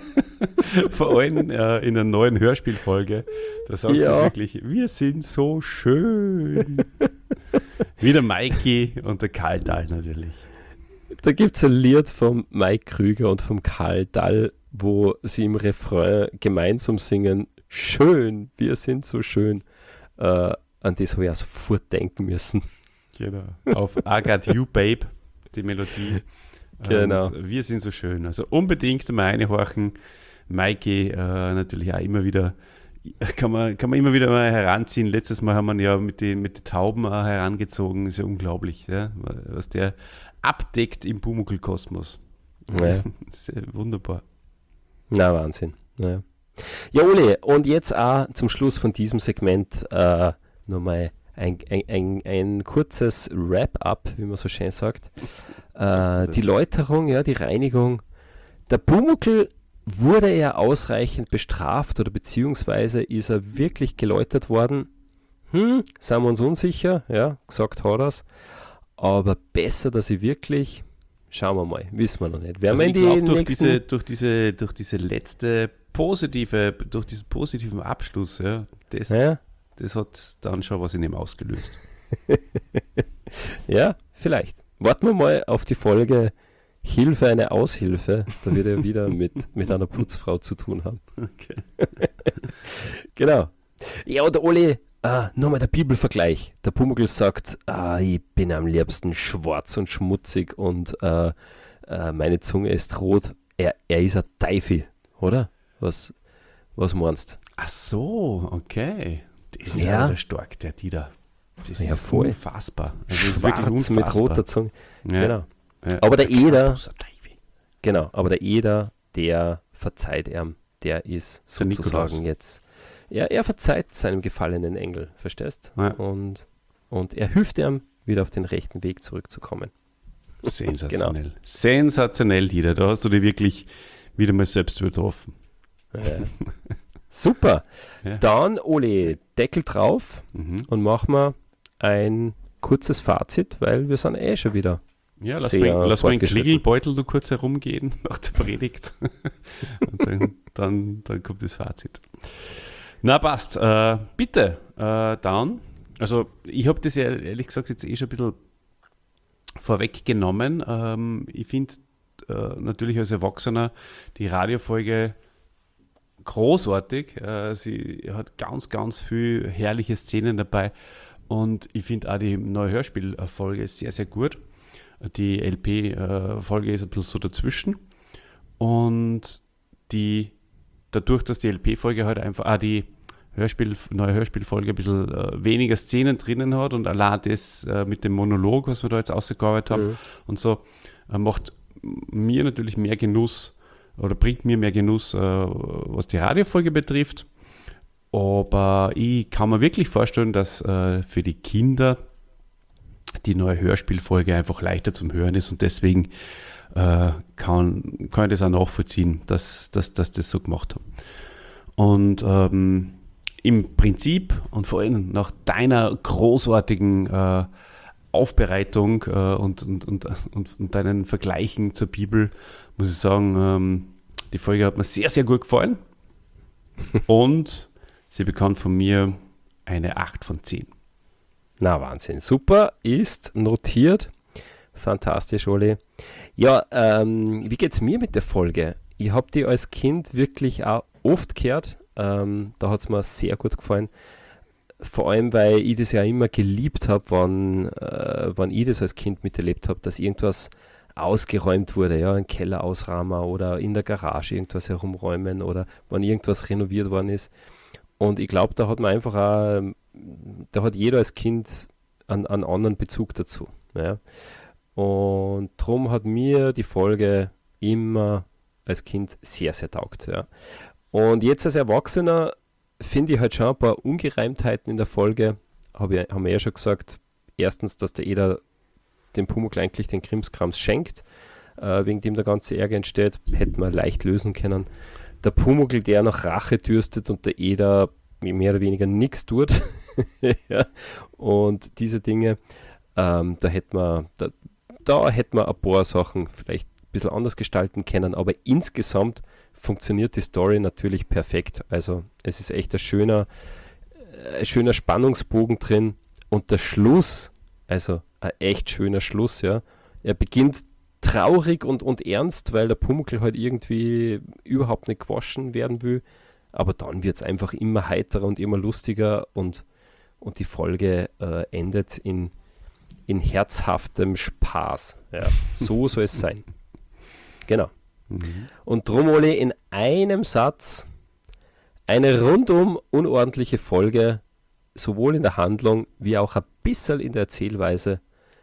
Vor allem äh, in einer neuen Hörspielfolge, da sagst Ja. du wirklich, wir sind so schön. Wie der Mikey und der Karl Dahl natürlich. Da gibt es ein Lied vom Mike Krüger und vom Karl Dall, wo sie im Refrain gemeinsam singen, schön, wir sind so schön. Äh, an das habe ich auch sofort denken müssen. Genau. Auf I Got You Babe, die Melodie. Genau. Und wir sind so schön. Also unbedingt mal reinhorchen. Mikey äh, natürlich auch immer wieder, kann man, kann man immer wieder mal heranziehen. Letztes Mal haben wir ihn ja mit den, mit den Tauben auch herangezogen. Ist ja unglaublich, ja? Was der abdeckt im Pumuckl-Kosmos. Ja. Das ist ja wunderbar. Na, Wahnsinn. Ja, ja Oli, und jetzt auch zum Schluss von diesem Segment äh, nochmal ein, ein, ein, ein kurzes Wrap-up, wie man so schön sagt. Äh, die Läuterung, ja, die Reinigung. Der Pumuckl, wurde er ausreichend bestraft oder beziehungsweise ist er wirklich geläutert worden? Hm, sind wir uns unsicher, ja, gesagt hat er's. Aber besser, dass ich wirklich, schauen wir mal, wissen wir noch nicht. Werden Also wir ich in glaube, die durch nächsten... diese, durch, diese, durch diese letzte positive, durch diesen positiven Abschluss, ja, das, Ja? das hat dann schon was in ihm ausgelöst. Ja, vielleicht. Warten wir mal auf die Folge Hilfe, eine Aushilfe. Da wird er wieder mit, mit einer Putzfrau zu tun haben. Okay. Genau. Ja, und der Oli, ah, nochmal der Bibelvergleich. Der Pumuckl sagt, ah, ich bin am liebsten schwarz und schmutzig und äh, äh, meine Zunge ist rot. Er, er ist ein Teufel, oder? Was, was meinst Ach so, okay. Das ist Ja. ja wieder stark, der Dieter. Das Ja, ist voll. unfassbar. du? Also das ist wirklich Schwarz mit unfassbar. roter Zunge. Ja. Genau. Ja. Aber der Eder, Krampus, ein Teufel. genau, aber der Eder, der verzeiht ihm. Der ist Der Nikolaus. sozusagen jetzt, er, er verzeiht seinem gefallenen Engel, verstehst? Ja. Und, und er hilft ihm, wieder auf den rechten Weg zurückzukommen. Sensationell. Genau. Sensationell, Dieter. Da hast du dich wirklich wieder mal selbst übertroffen. Ja. Super. Ja. Dann, Oli, Deckel drauf Mhm. und machen wir ein kurzes Fazit, weil wir sind eh schon wieder. Ja, lass Sehr mal, lass mal einen fortgeschritten. Klingelbeutel nur kurz herumgehen nach der Predigt. Und dann, dann, dann kommt das Fazit. Na, passt. Äh, bitte, äh, dann. Also, ich habe das ja ehrlich gesagt jetzt eh schon ein bisschen vorweggenommen. Ähm, ich finde äh, natürlich als Erwachsener die Radiofolge großartig. Äh, sie hat ganz, ganz viele herrliche Szenen dabei. Und ich finde auch die neue Hörspielfolge sehr, sehr gut. Die L P-Folge ist ein bisschen so dazwischen. Und die, dadurch, dass die L P-Folge halt einfach, ah, die Hörspiel, neue Hörspielfolge ein bisschen äh, weniger Szenen drinnen hat und allein das äh, mit dem Monolog, was wir da jetzt ausgearbeitet haben Mhm. und so, äh, macht mir natürlich mehr Genuss oder bringt mir mehr Genuss, äh, was die Radiofolge betrifft. Aber ich kann mir wirklich vorstellen, dass äh, für die Kinder die neue Hörspielfolge einfach leichter zum Hören ist und deswegen äh, kann, kann ich das auch nachvollziehen, dass, dass, dass das so gemacht haben. Und ähm, im Prinzip und vor allem nach deiner großartigen äh, Aufbereitung äh, und, und, und, und, und deinen Vergleichen zur Bibel muss ich sagen, ähm, die Folge hat mir sehr, sehr gut gefallen und sie bekommt von mir eine acht von zehn. Na, Wahnsinn. Super, ist notiert. Fantastisch, Oli. Ja, ähm, wie geht's mir mit der Folge? Ich habe die als Kind wirklich auch oft gehört. Ähm, da hat es mir sehr gut gefallen. Vor allem, weil ich das ja immer geliebt habe, wenn, äh, wenn ich das als Kind miterlebt habe, dass irgendwas ausgeräumt wurde, ja, ein Keller ausrahmen oder in der Garage irgendwas herumräumen oder wenn irgendwas renoviert worden ist. Und ich glaube, da hat man einfach auch, da hat jeder als Kind einen, einen anderen Bezug dazu. Ja. Und darum hat mir die Folge immer als Kind sehr, sehr taugt. Ja. Und jetzt als Erwachsener finde ich halt schon ein paar Ungereimtheiten in der Folge. Hab ich, haben wir ja schon gesagt. Erstens, dass der Eder dem Pumuckl eigentlich den Krimskrams schenkt, äh, wegen dem der ganze Ärger entsteht. Hätten wir leicht lösen können. Der Pumuckl, der nach Rache dürstet und der Eder mehr oder weniger nichts tut. Ja. Und diese Dinge, ähm, da hätten wir, da, da hätten wir ein paar Sachen vielleicht ein bisschen anders gestalten können, aber insgesamt funktioniert die Story natürlich perfekt. Also es ist echt ein schöner, ein schöner Spannungsbogen drin und der Schluss, also ein echt schöner Schluss, ja. Er beginnt traurig und, und ernst, weil der Pumuckl halt irgendwie überhaupt nicht gewaschen werden will, aber dann wird es einfach immer heiterer und immer lustiger und, und die Folge äh, endet in, in herzhaftem Spaß. Ja. So soll es sein. Genau. Mhm. Und drum, Oli, in einem Satz eine rundum unordentliche Folge, sowohl in der Handlung wie auch ein bisschen in der Erzählweise,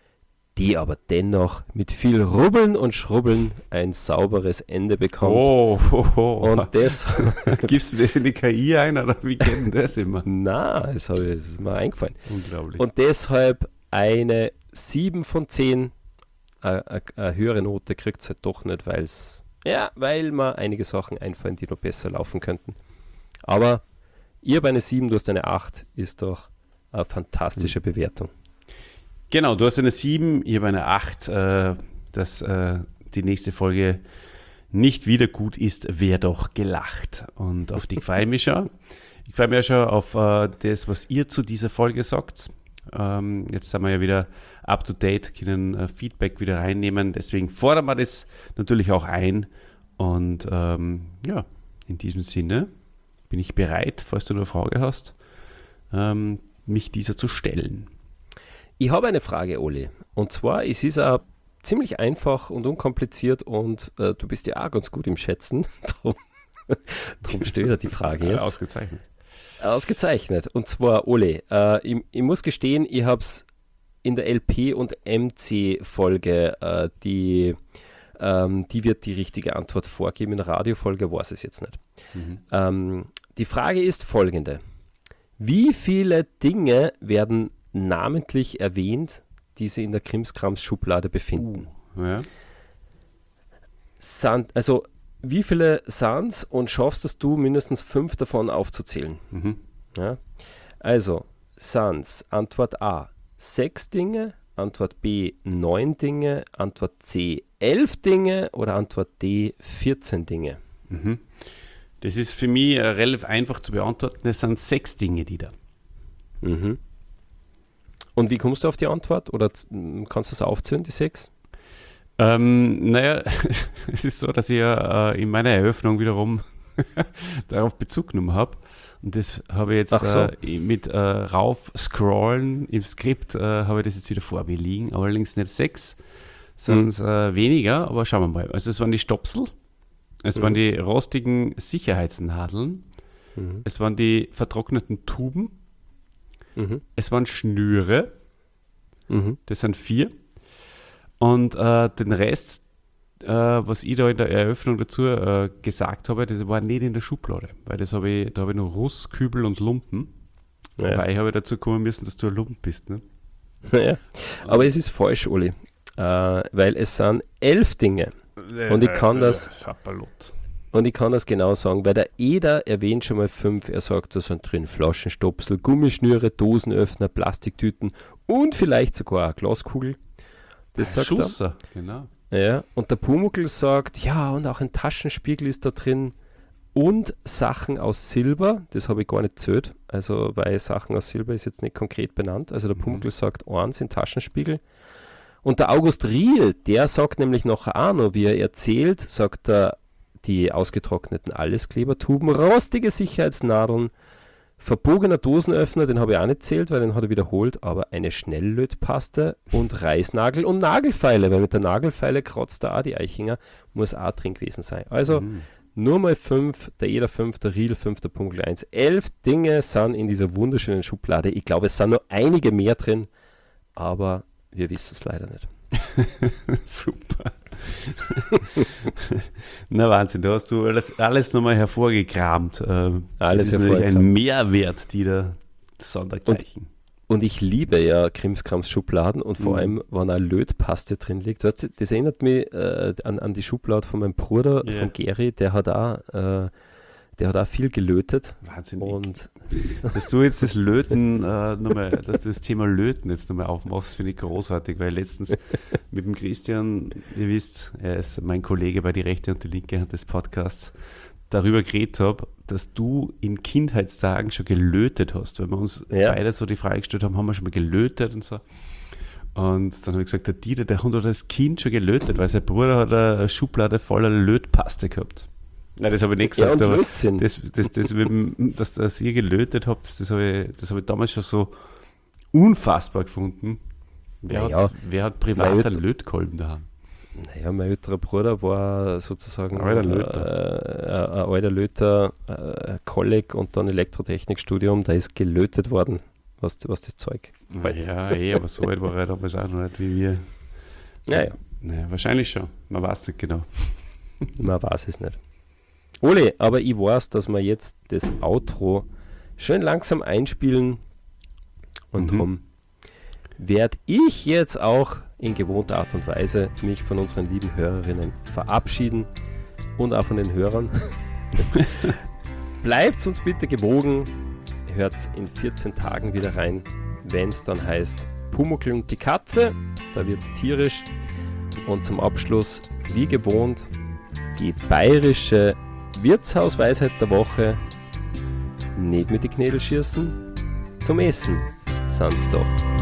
die aber dennoch mit viel Rubbeln und Schrubbeln ein sauberes Ende bekommt. Oh, oh, oh. Und das, Gibst du das in die K I ein oder wie geht denn das immer? na, das, hab ich, das ist mir eingefallen. Unglaublich. Und deshalb eine sieben von zehn. Eine höhere Note kriegt es halt doch nicht, weil's, ja, weil mir einige Sachen einfallen, die noch besser laufen könnten. Aber ich habe eine sieben, du hast eine acht, ist doch eine fantastische Bewertung. Genau, du hast eine sieben, ich habe eine acht. Äh, dass äh, die nächste Folge nicht wieder gut ist, wäre doch gelacht. Und auf die freue ich mich schon. Ich freue mich ja schon auf äh, das, was ihr zu dieser Folge sagt. Ähm, jetzt sind wir ja wieder up to date, können äh, Feedback wieder reinnehmen. Deswegen fordern wir das natürlich auch ein. Und ähm, ja, in diesem Sinne bin ich bereit, falls du eine Frage hast, ähm, mich dieser zu stellen. Ich habe eine Frage, Oli. Und zwar, es ist auch ziemlich einfach und unkompliziert und äh, du bist ja auch ganz gut im Schätzen. Darum, darum stelle ich die Frage jetzt. Ausgezeichnet. Ausgezeichnet. Und zwar, Oli, äh, ich, ich muss gestehen, ich habe es in der L P- und M C-Folge, äh, die, ähm, die wird die richtige Antwort vorgeben. In der Radiofolge weiß es jetzt nicht. Mhm. Ähm, die Frage ist folgende. Wie viele Dinge werden namentlich erwähnt, die sie in der Krimskrams-Schublade befinden? Ja. Sind, also wie viele sind's und schaffst es du, mindestens fünf davon aufzuzählen? Mhm. Ja? Also, sind's Antwort A, sechs Dinge, Antwort B, neun Dinge, Antwort C, elf Dinge oder Antwort D, vierzehn Dinge? Mhm. Das ist für mich äh, relativ einfach zu beantworten. Es sind sechs Dinge, die da. Mhm. Und wie kommst du auf die Antwort? Oder z- kannst du das aufzählen, die sechs? Ähm, naja, es ist so, dass ich ja äh, in meiner Eröffnung wiederum darauf Bezug genommen habe. Und das habe ich jetzt Ach so. äh, mit äh, rauf-scrollen im Skript, äh, habe ich das jetzt wieder vor mir liegen. Allerdings nicht sechs, sondern es äh, weniger, aber schauen wir mal. Also es waren die Stopsel, es Mhm. waren die rostigen Sicherheitsnadeln, Mhm. es waren die vertrockneten Tuben, Mhm. es waren Schnüre, Mhm. das sind vier. Und äh, den Rest, äh, was ich da in der Eröffnung dazu äh, gesagt habe, das war nicht in der Schublade, weil das habe ich, da habe ich noch Russ, Kübel und Lumpen. Ja. Weil ich habe dazu kommen müssen, dass du ein Lumpen bist. Ne? Ja. Aber es ist falsch, Uli. Äh, weil es sind elf Dinge. Und ich kann das- Schapperlot. Und ich kann das genau sagen, weil der Eder erwähnt schon mal fünf. Er sagt, da sind drin Flaschenstopsel, Gummischnüre, Dosenöffner, Plastiktüten und vielleicht sogar eine Glaskugel. Das sagt er. Schusser, genau. Ja, und der Pumuckl sagt, ja, und auch ein Taschenspiegel ist da drin und Sachen aus Silber, das habe ich gar nicht zählt, also weil Sachen aus Silber ist jetzt nicht konkret benannt, also der Mhm. Pumuckl sagt, eins sind Taschenspiegel. Und der August Riel, der sagt nämlich noch auch noch, wie er erzählt, sagt er, die ausgetrockneten Allesklebertuben, rostige Sicherheitsnadeln, verbogener Dosenöffner, den habe ich auch nicht zählt, weil den hat er wiederholt, aber eine Schnelllötpaste und Reißnagel und Nagelfeile, weil mit der Nagelfeile kratzt da auch die Eichinger, muss auch drin gewesen sein. Also Mhm. nur mal fünf, der Eder fünf, der Riel fünf, der Pumuckl eins. Elf Dinge sind in dieser wunderschönen Schublade. Ich glaube, es sind noch einige mehr drin, aber wir wissen es leider nicht. Super. Na Wahnsinn, da hast du alles, alles nochmal hervorgekramt. Ähm, Alles das ist natürlich hervorgekramt. ein Mehrwert, die da sondergleichen. Und ich liebe ja Krimskrams Schubladen und vor Mhm. allem, wenn eine Lötpaste drin liegt. Weißt du, das erinnert mich äh, an, an die Schublade von meinem Bruder, Ja. von Geri, der hat auch, äh, der hat auch viel gelötet. Wahnsinn. Und Dass du jetzt das Löten, äh, nochmal, dass du das Thema Löten jetzt nochmal aufmachst, finde ich großartig, weil letztens mit dem Christian, ihr wisst, er ist mein Kollege bei Die Rechte und die Linke Hand des Podcasts, darüber geredet habe, dass du in Kindheitstagen schon gelötet hast, weil wir uns Ja. beide so die Frage gestellt haben, haben wir schon mal gelötet und so. Und dann habe ich gesagt, der Dieter, der hat doch das Kind schon gelötet, weil sein Bruder hat eine Schublade voller Lötpaste gehabt. Nein, das habe ich nicht ja, gesagt, und aber Lötzinn. das, das, das, mit dem- dass, dass ihr gelötet habt, das habe ich, das habe ich damals schon so unfassbar gefunden. Wer, Naja, hat, wer hat privat mein einen Lötkolben daheim? Naja, mein älterer Bruder war sozusagen Alter äh, Löter. äh, ein alter Löter, äh, Kolleg und dann Elektrotechnikstudium, da ist gelötet worden, was, was das Zeug hält. Ja, eh, aber so alt war er damals auch noch nicht wie wir. Naja, Naja, wahrscheinlich schon. Man weiß nicht genau. man weiß es nicht. Ole, aber ich weiß, dass wir jetzt das Outro schön langsam einspielen und Mhm. darum werde ich jetzt auch in gewohnter Art und Weise mich von unseren lieben Hörerinnen verabschieden und auch von den Hörern. Bleibt uns bitte gewogen, hört in vierzehn Tagen wieder rein, wenn es dann heißt Pumuckl und die Katze, da wird es tierisch. Und zum Abschluss, wie gewohnt, die bayerische Wirtshausweisheit der Woche: nicht mit die Knädel schießen, zum Essen sind's doch.